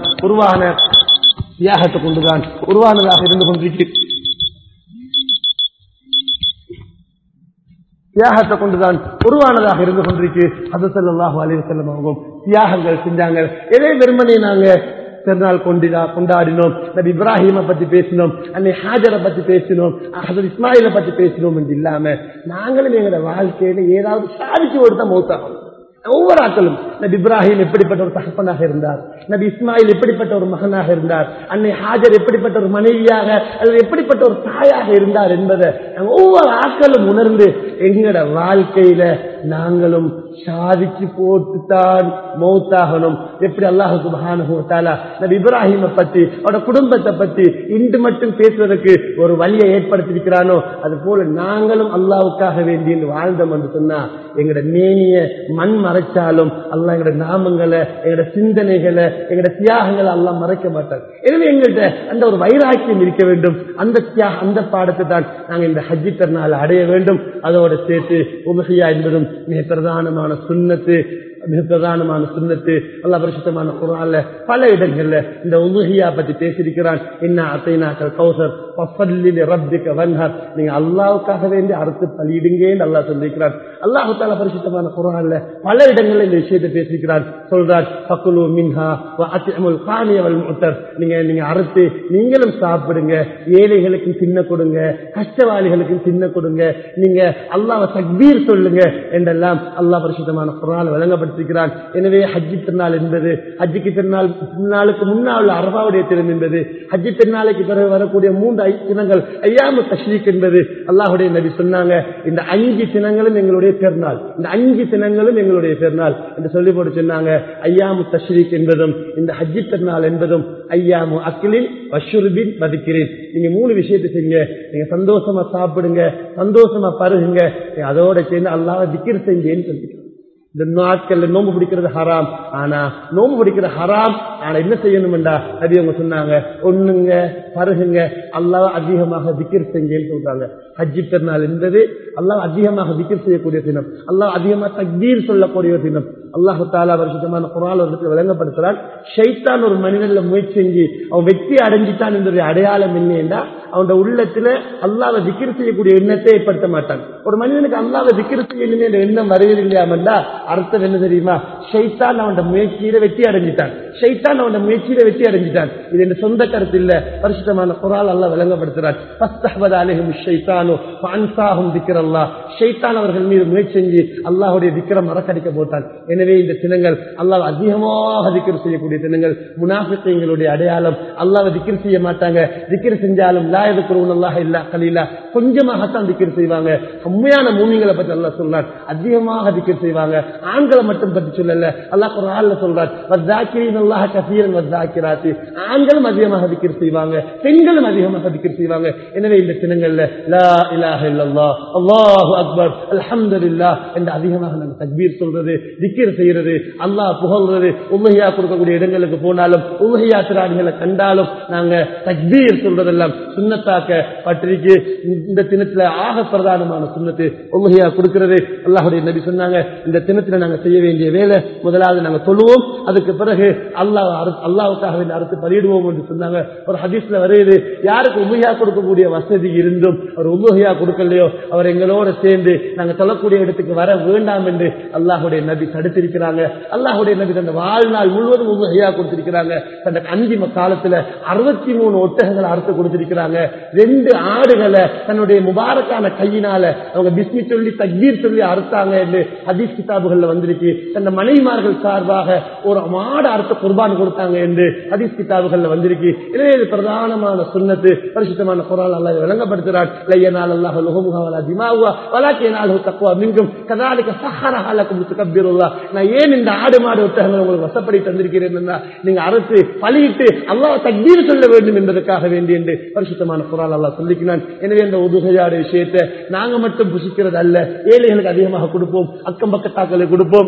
உருவானதாக இருந்து கொண்டிருக்கு. தியாகத்தை கொண்டுதான் உருவானதாக இருந்து கொண்டிருக்கு. ஹஜ்ரத் ஸல்லல்லாஹு அலைஹி வஸல்லம் அவங்க தியாகங்கள் செஞ்சாங்க. எதை வெறுமனே நாங்க திருநாள் கொண்டாடினோம், நபி இப்ராஹிமை பத்தி பேசினோம், அன்னை ஹாஜரை பத்தி பேசினோம், ஹஜ்ரத் இஸ்மாயிலை பத்தி பேசினோம் என்று இல்லாம நாங்களும் எங்களோட வாழ்க்கையில ஏதாவது சாதிச்சு கொடுத்தா மௌத்தாகும். ஒவ்வொரு ஆட்களும் நபி இப்ராஹிம் எப்படிப்பட்ட ஒரு தகப்பனாக இருந்தார், நபி இஸ்மாயில் எப்படிப்பட்ட ஒரு மகனாக இருந்தார், அன்னை ஹாஜர் எப்படிப்பட்ட ஒரு மனைவியாக அல்லது எப்படிப்பட்ட ஒரு தாயாக இருந்தார் என்பதை ஒவ்வொரு ஆட்களும் உணர்ந்து எங்களோட வாழ்க்கையில நாங்களும் சாதிச்சு போட்டுத்தான் மௌத்தாகணும். எப்படி அல்லாஹ் சுப்ஹானஹு வ தஆலா நபி இப்ராஹிமை பத்தி அவரோட குடும்பத்தை பத்தி இன்று மட்டும் பேசுவதற்கு ஒரு வழியை ஏற்படுத்தியிருக்கிறானோ, அது போல நாங்களும் அல்லாஹ்வுக்காக வேண்டி வாழ்ந்தோம் என்று சொன்னா எங்களோட மேனிய மண் மறைச்சாலும் அல்லாஹ் எங்களோட நாமங்களை, எங்களோட சிந்தனைகளை, எங்களோட தியாகங்களை அல்லாஹ் மறைக்க மாட்டார். எனவே எங்கள்கிட்ட அந்த ஒரு வைராக்கியம் இருக்க வேண்டும். அந்த பாடத்தை தான் நாங்கள் இந்த ஹஜ்ஜி பெருநாள் அடைய வேண்டும். அதோட சேர்த்து உதுஹியா என்பதும் மிக பிரதானமான சுன்னத்து. அல்லாஹ் பரிசுத்தமான குர்ஆன்ல பல இடங்கள்ல இந்த உதுஹியா பத்தி பேசியிருக்கிறான். இன்னா அத்தைனாக்கல் கௌசர் ஃபஸல்லி லிரப்பிக வன்ஹர், நீங்க அல்லாஹ்வுக்காக வேண்டி அறுத்து பலியிடுங்கன்னு அல்லாஹ் சொல்லியிருக்கிறான். அல்லாஹ் தஆலா பரிசுத்தமான குர்ஆன்ல பல இடங்கள்ல இந்த விஷயத்தை பேசியிருக்கிறான். சொல்றார், ஃபக்குலு மின்ஹா வ அத்இமுல் கானிய வல் முஅத்தர், நீங்க அறுத்து நீங்களும் சாப்பிடுங்க, ஏழைகளுக்கு தின்ன கொடுங்க, கஷ்டவாளிகளுக்கு தின்ன கொடுங்க, நீங்க அல்லாஹ்வை தக்பீர் சொல்லுங்க என்றெல்லாம் அல்லாஹ் பரிசுத்தமான குர்ஆன் வழங்கப்பட்டிருக்கிறான். எனவே ஹஜ்ஜி திருநாள் என்பது, ஹஜ்ஜிக்கு திருநாளுக்கு முன்னால் அரபாவுடைய தினம் என்பது, ஹஜ்ஜி திருநாளைக்கு பிறகு வரக்கூடிய 3 தினங்கள் ஐயாமு தஷ்ரீக் என்பது அல்லாஹ்வுடைய நபி சொன்னாங்க, இந்த 5 தினங்களும் எங்களுடைய பெருநாள், இந்த 5 தினங்களும் எங்களுடைய பெருநாள் என்று சொல்லி போட்டு சொன்னாங்க. ஐயாமு தஷ்ரீக் என்பதும் இந்த ஹஜ்ஜி திருநாள் என்பதும் ஐயாமு அக்லின் வஷ்ருபின் வதிக்கிரின், நீங்க 3 விஷயத்தை செய்யுங்க. நீங்க சந்தோஷமா சாப்பிடுங்க, சந்தோஷமா பருகுங்க, அதோட சேர்ந்து அல்லாஹ்வை திக்ர் செய்யுங்கன்னு சொல்லிட்டு. இந்த நாட்கள்ல நோம்பு பிடிக்கிறது ஹராம், ஆனா நோம்பு பிடிக்கிற ஹராம், ஆனா என்ன செய்யணும்டா நபி அவங்க சொன்னாங்க, ஒண்ணுங்க பருகுங்க, அல்லாஹ் அதிகமாக திக்ர் செய்யுங்கன்னு சொல்றாங்க. ஹஜ்ஜி பெருநாள் என்பது அல்லாஹ் அதிகமாக திக்ர் செய்யக்கூடிய தினம், அல்லாஹ் அதிகமாக தக்பீர் சொல்லக்கூடிய தினம். அல்லாஹ் தஆலா பரிசுத்தமான குர்ஆனில் விளங்கப்படுத்துறான், ஷைத்தான் ஒரு மனிதன்ல முயற்சி செஞ்சு அவன் வெற்றி அடைஞ்சிட்டான் என்ற அடையாளம் என்னன்னா, அவனுடைய உள்ளத்துல அல்லாஹ்வை திக்ர் செய்யக்கூடிய எண்ணத்தை ஏற்படுத்த மாட்டான். ஒரு மனிதனுக்கு அல்லாஹ்வை திக்ர் செய்யணும் என்ற எண்ணம் வருவதில்லையாமண்டா அர்த்தம் என்ன தெரியுமா? ஷைத்தான் அவனுடைய முயற்சியில வெற்றி அடைஞ்சிட்டான், ஷைத்தான் அவனுடைய முயற்சியில வெற்றி அடைஞ்சிட்டான். இது என்ற சொந்த கருத்து இல்ல, பரிசுத்தமான குர்ஆன் அல்லாஹ் விளங்கப்படுத்துறான். ஃபஸ்தஹ்வத அலைஹிம் ஷைத்தானு ஃபஅன்சாஹும் திக்ரல்லாஹ், ஷைத்தான் அவர்கள் மீது முயற்சி செஞ்சு அல்லாஹ்வுடைய திக்ரை மறக்கடிக்க போட்டான். எனவே இந்த தினங்கள் அல்லாஹ் அதிகமாக திக்ர் செய்யக்கூடிய தினங்கள். முனாஃபிகீன்களுடைய அடையாளம், அல்லாஹ்வை திக்ர் செய்ய மாட்டாங்க, திக்ர் செஞ்சாலும் லா யذكرூனல்லாஹ இல்லா கலீலா, கொஞ்சமாகத்தான் திக்ர் செய்வாங்க. உண்மையான மூமின்களை பத்தி அல்லாஹ் சொல்றான், அதிகமாக திக்ர் செய்வாங்க. ஆண்களை மட்டும் பற்றி சொல்லல, அல்லாஹ் குர்ஆன்ல சொல்றான், வذாக்கிரீனல்லாஹ கஸீரன் வذாக்கிராத்தி, ஆண்களும் அதிகமாக திக்ர் செய்வாங்க, பெண்களும் அதிகமாக திக்ர் செய்வாங்க. எனவே இந்த தினங்கள்ல லா இலாஹ இல்லல்லாஹ் அல்லாஹு அக்பர் அல்ஹம்துலில்லாஹ் என்று அதிகமாக நாங்கள் தக்பீர் சொல்றது, திக்ர் செய்யறது, அல்லாஹ் புகழ்றது. உலுஹியா கொடுக்கக்கூடிய இடங்களுக்கு போனாலும், உலுஹியா திராணிகளை கண்டாலும் நாங்க தக்பீர் சொல்றதெல்லாம் சுன்னத்தாக்கப்பட்டிருக்கு. இந்த தினத்துல ஆக பிரதானமான சுன்னத்து உம்ஹியா கொடுக்கிறது. அல்லாஹ்வுடைய நபி சொன்னாங்க, இந்த தினத்துல நாங்க செய்ய வேண்டிய வேலை, முதலாவது நாங்க தொழுவோம், அதுக்கு பிறகு அல்லாஹ்வுக்காக வேண்டி அறுத்து பலியிடுவோம் என்று சொன்னாங்க. ஒரு ஹதீஸ்ல வருது, யாருக்கு உம்ஹியா கொடுக்கக்கூடிய வசதி இருந்தும் அவர் உம்ஹியா கொடுக்கலையோ அவர் எங்களோட சேர்ந்து நாங்க தொழக்கூடிய இடத்துக்கு வர வேண்டாம் என்று அல்லாஹ்வுடைய நபி தடுத்திருக்கிறாங்க. அல்லாஹ்வுடைய நபி தன் வாழ்நாள் முழுவதும் உம்ஹியா கொடுத்திருக்கிறாங்க. தன் அந்திம காலத்துல 63 ஒட்டகங்களை அறுத்து கொடுத்திருக்கிறாங்க. 2 ஆடுகளை தன்னுடைய முபாரக்கான கையினால அவங்க பிஸ்மி சொல்லி தக்பீர் சொல்லி அறுத்தாங்க என்று ஹதீஸ் கிதாபுகள்ல வந்திருக்கு. தன் மனைவிமார்கள் சார்பாக ஒரு மாடு அறுத்த குர்பான் கொடுத்தாங்க என்று ஹதீஸ் கிதாபுகள்ல வந்திருக்கு. எனவே இது பிரதானமான சுன்னத்து. பரிசுத்தமான குர்ஆன் அல்லாஹ் விளங்கப்படுத்துறான், லயனால் அல்லாஹ் லுஹுமுஹா வலா திமாவுஹா வலாக்கினாஹு தக்வா மின்கும் கதாலிக ஸஹரஹா லகும் லிதுகப்பிருல்லாஹ். நான் ஏன் இந்த ஆடு மாடு ஒட்டகங்களை உங்களுக்கு வசப்படி தந்திருக்கிறேன்னா நீங்க அறுத்து பலியிட்டு அல்லாஹ் தக்பீர் சொல்ல வேண்டும் என்பதற்காக வேண்டி என்று பரிசுத்தமான குர்ஆன் அல்லாஹ் சொல்லிக்கிறான். எனவே இந்த உதுகையாட விஷயத்தை நாங்க மட்டும் புசிக்கிறது அல்ல, ஏழைகளுக்கு அதிகமாக கொடுப்போம், அக்கம் பக்கத்தாக்களை கொடுப்போம்.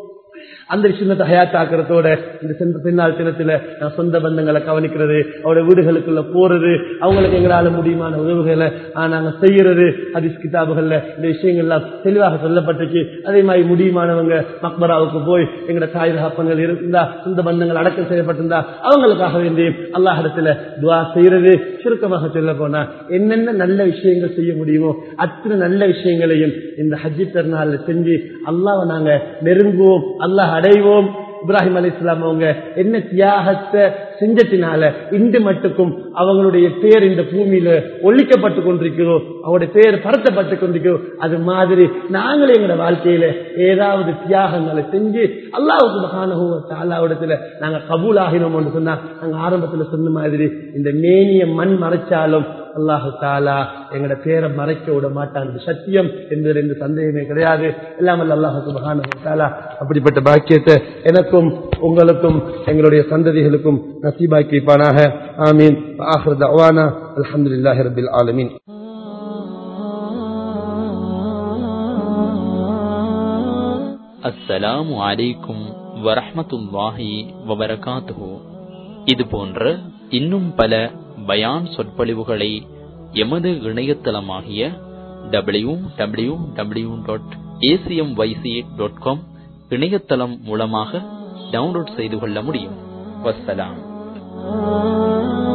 அந்த விஷயத்தை ஹயாத்தாக்குறதோட இந்த பின்னால் தினத்துல சொந்த பந்தங்களை கவனிக்கிறது, அவருடைய வீடுகளுக்குள்ள போறது, அவங்களுக்கு எங்களால முடியுமான உதவுகளை நாங்க செய்யறது. ஹதீஸ் கிதாபுகள்ல இந்த விஷயங்கள்லாம் தெளிவாக சொல்லப்பட்டிருக்கு. அதே மாதிரி முடியுமானவங்க மக்பராவுக்கு போய் எங்களோட தாய் தகப்பன்கள் இருந்தா, சொந்த பந்தங்கள் அடக்கம் செய்யப்பட்டிருந்தா அவங்களுக்காக வேண்டி அல்லாஹ்விடத்துல துஆ செய்யறது. சுருக்கமாக சொல்ல போனா என்னென்ன நல்ல விஷயங்கள் செய்ய முடியுமோ அத்தனை நல்ல விஷயங்களையும் இந்த ஹஜ்ஜி பெருநாள்ல செஞ்சு அல்லாஹ்வை நாங்க நெருங்குவோம், அல்லாஹ் அடைவோம். இப்ராஹிம் அலைஹிஸ்ஸலாம் அவங்க என்ன தியாகத்தை செஞ்சத்தினால இன்று மட்டுக்கும் அவங்களுடைய பேர் இந்த பூமியில ஒழிக்கப்பட்டு கொண்டிருக்கிறோம், அவருடைய பேர் பரத்தப்பட்டு கொண்டிருக்கிறோம். அது மாதிரி நாங்களே எங்களோட வாழ்க்கையில ஏதாவது தியாகங்களை செஞ்சு அல்லாஹ் சுப்ஹானஹு வ தஆலாவிடத்துல நாங்க கபூல் ஆகினோம் என்று சொன்னா, நாங்க ஆரம்பத்துல சொன்ன மாதிரி இந்த மேனிய மண் மறைச்சாலும் அல்லாஹு தஆலா எங்கட பேரை மறைக்க விட மாட்டான், சத்தியம் என்பதில் எந்த சந்தேகமே கிடையாது. எல்லாம் அல்லாஹ் சுப்ஹானஹு வ தஆலா அப்படிப்பட்ட பாக்கியத்தை எனக்கும் உங்களுக்கும் எங்களுடைய சந்ததிகளுக்கும் நசீபாக்கி வைப்பானாக. ஆமீன். ஆகிர் தஅவானா அல்ஹம்துலில்லாஹி ரப்பில் ஆலமீன். அஸ்ஸலாமு அலைக்கும் வரஹ்மத்துல்லாஹி வபரகாத்துஹு. இது போன்ற இன்னும் பல பயான் சொற்பொழிவுகளை எமது இணையதளமாகிய www.acmyc.com இணையதளம் மூலமாக டவுன்லோட் செய்து கொள்ள முடியும். வஸ்ஸலாம்.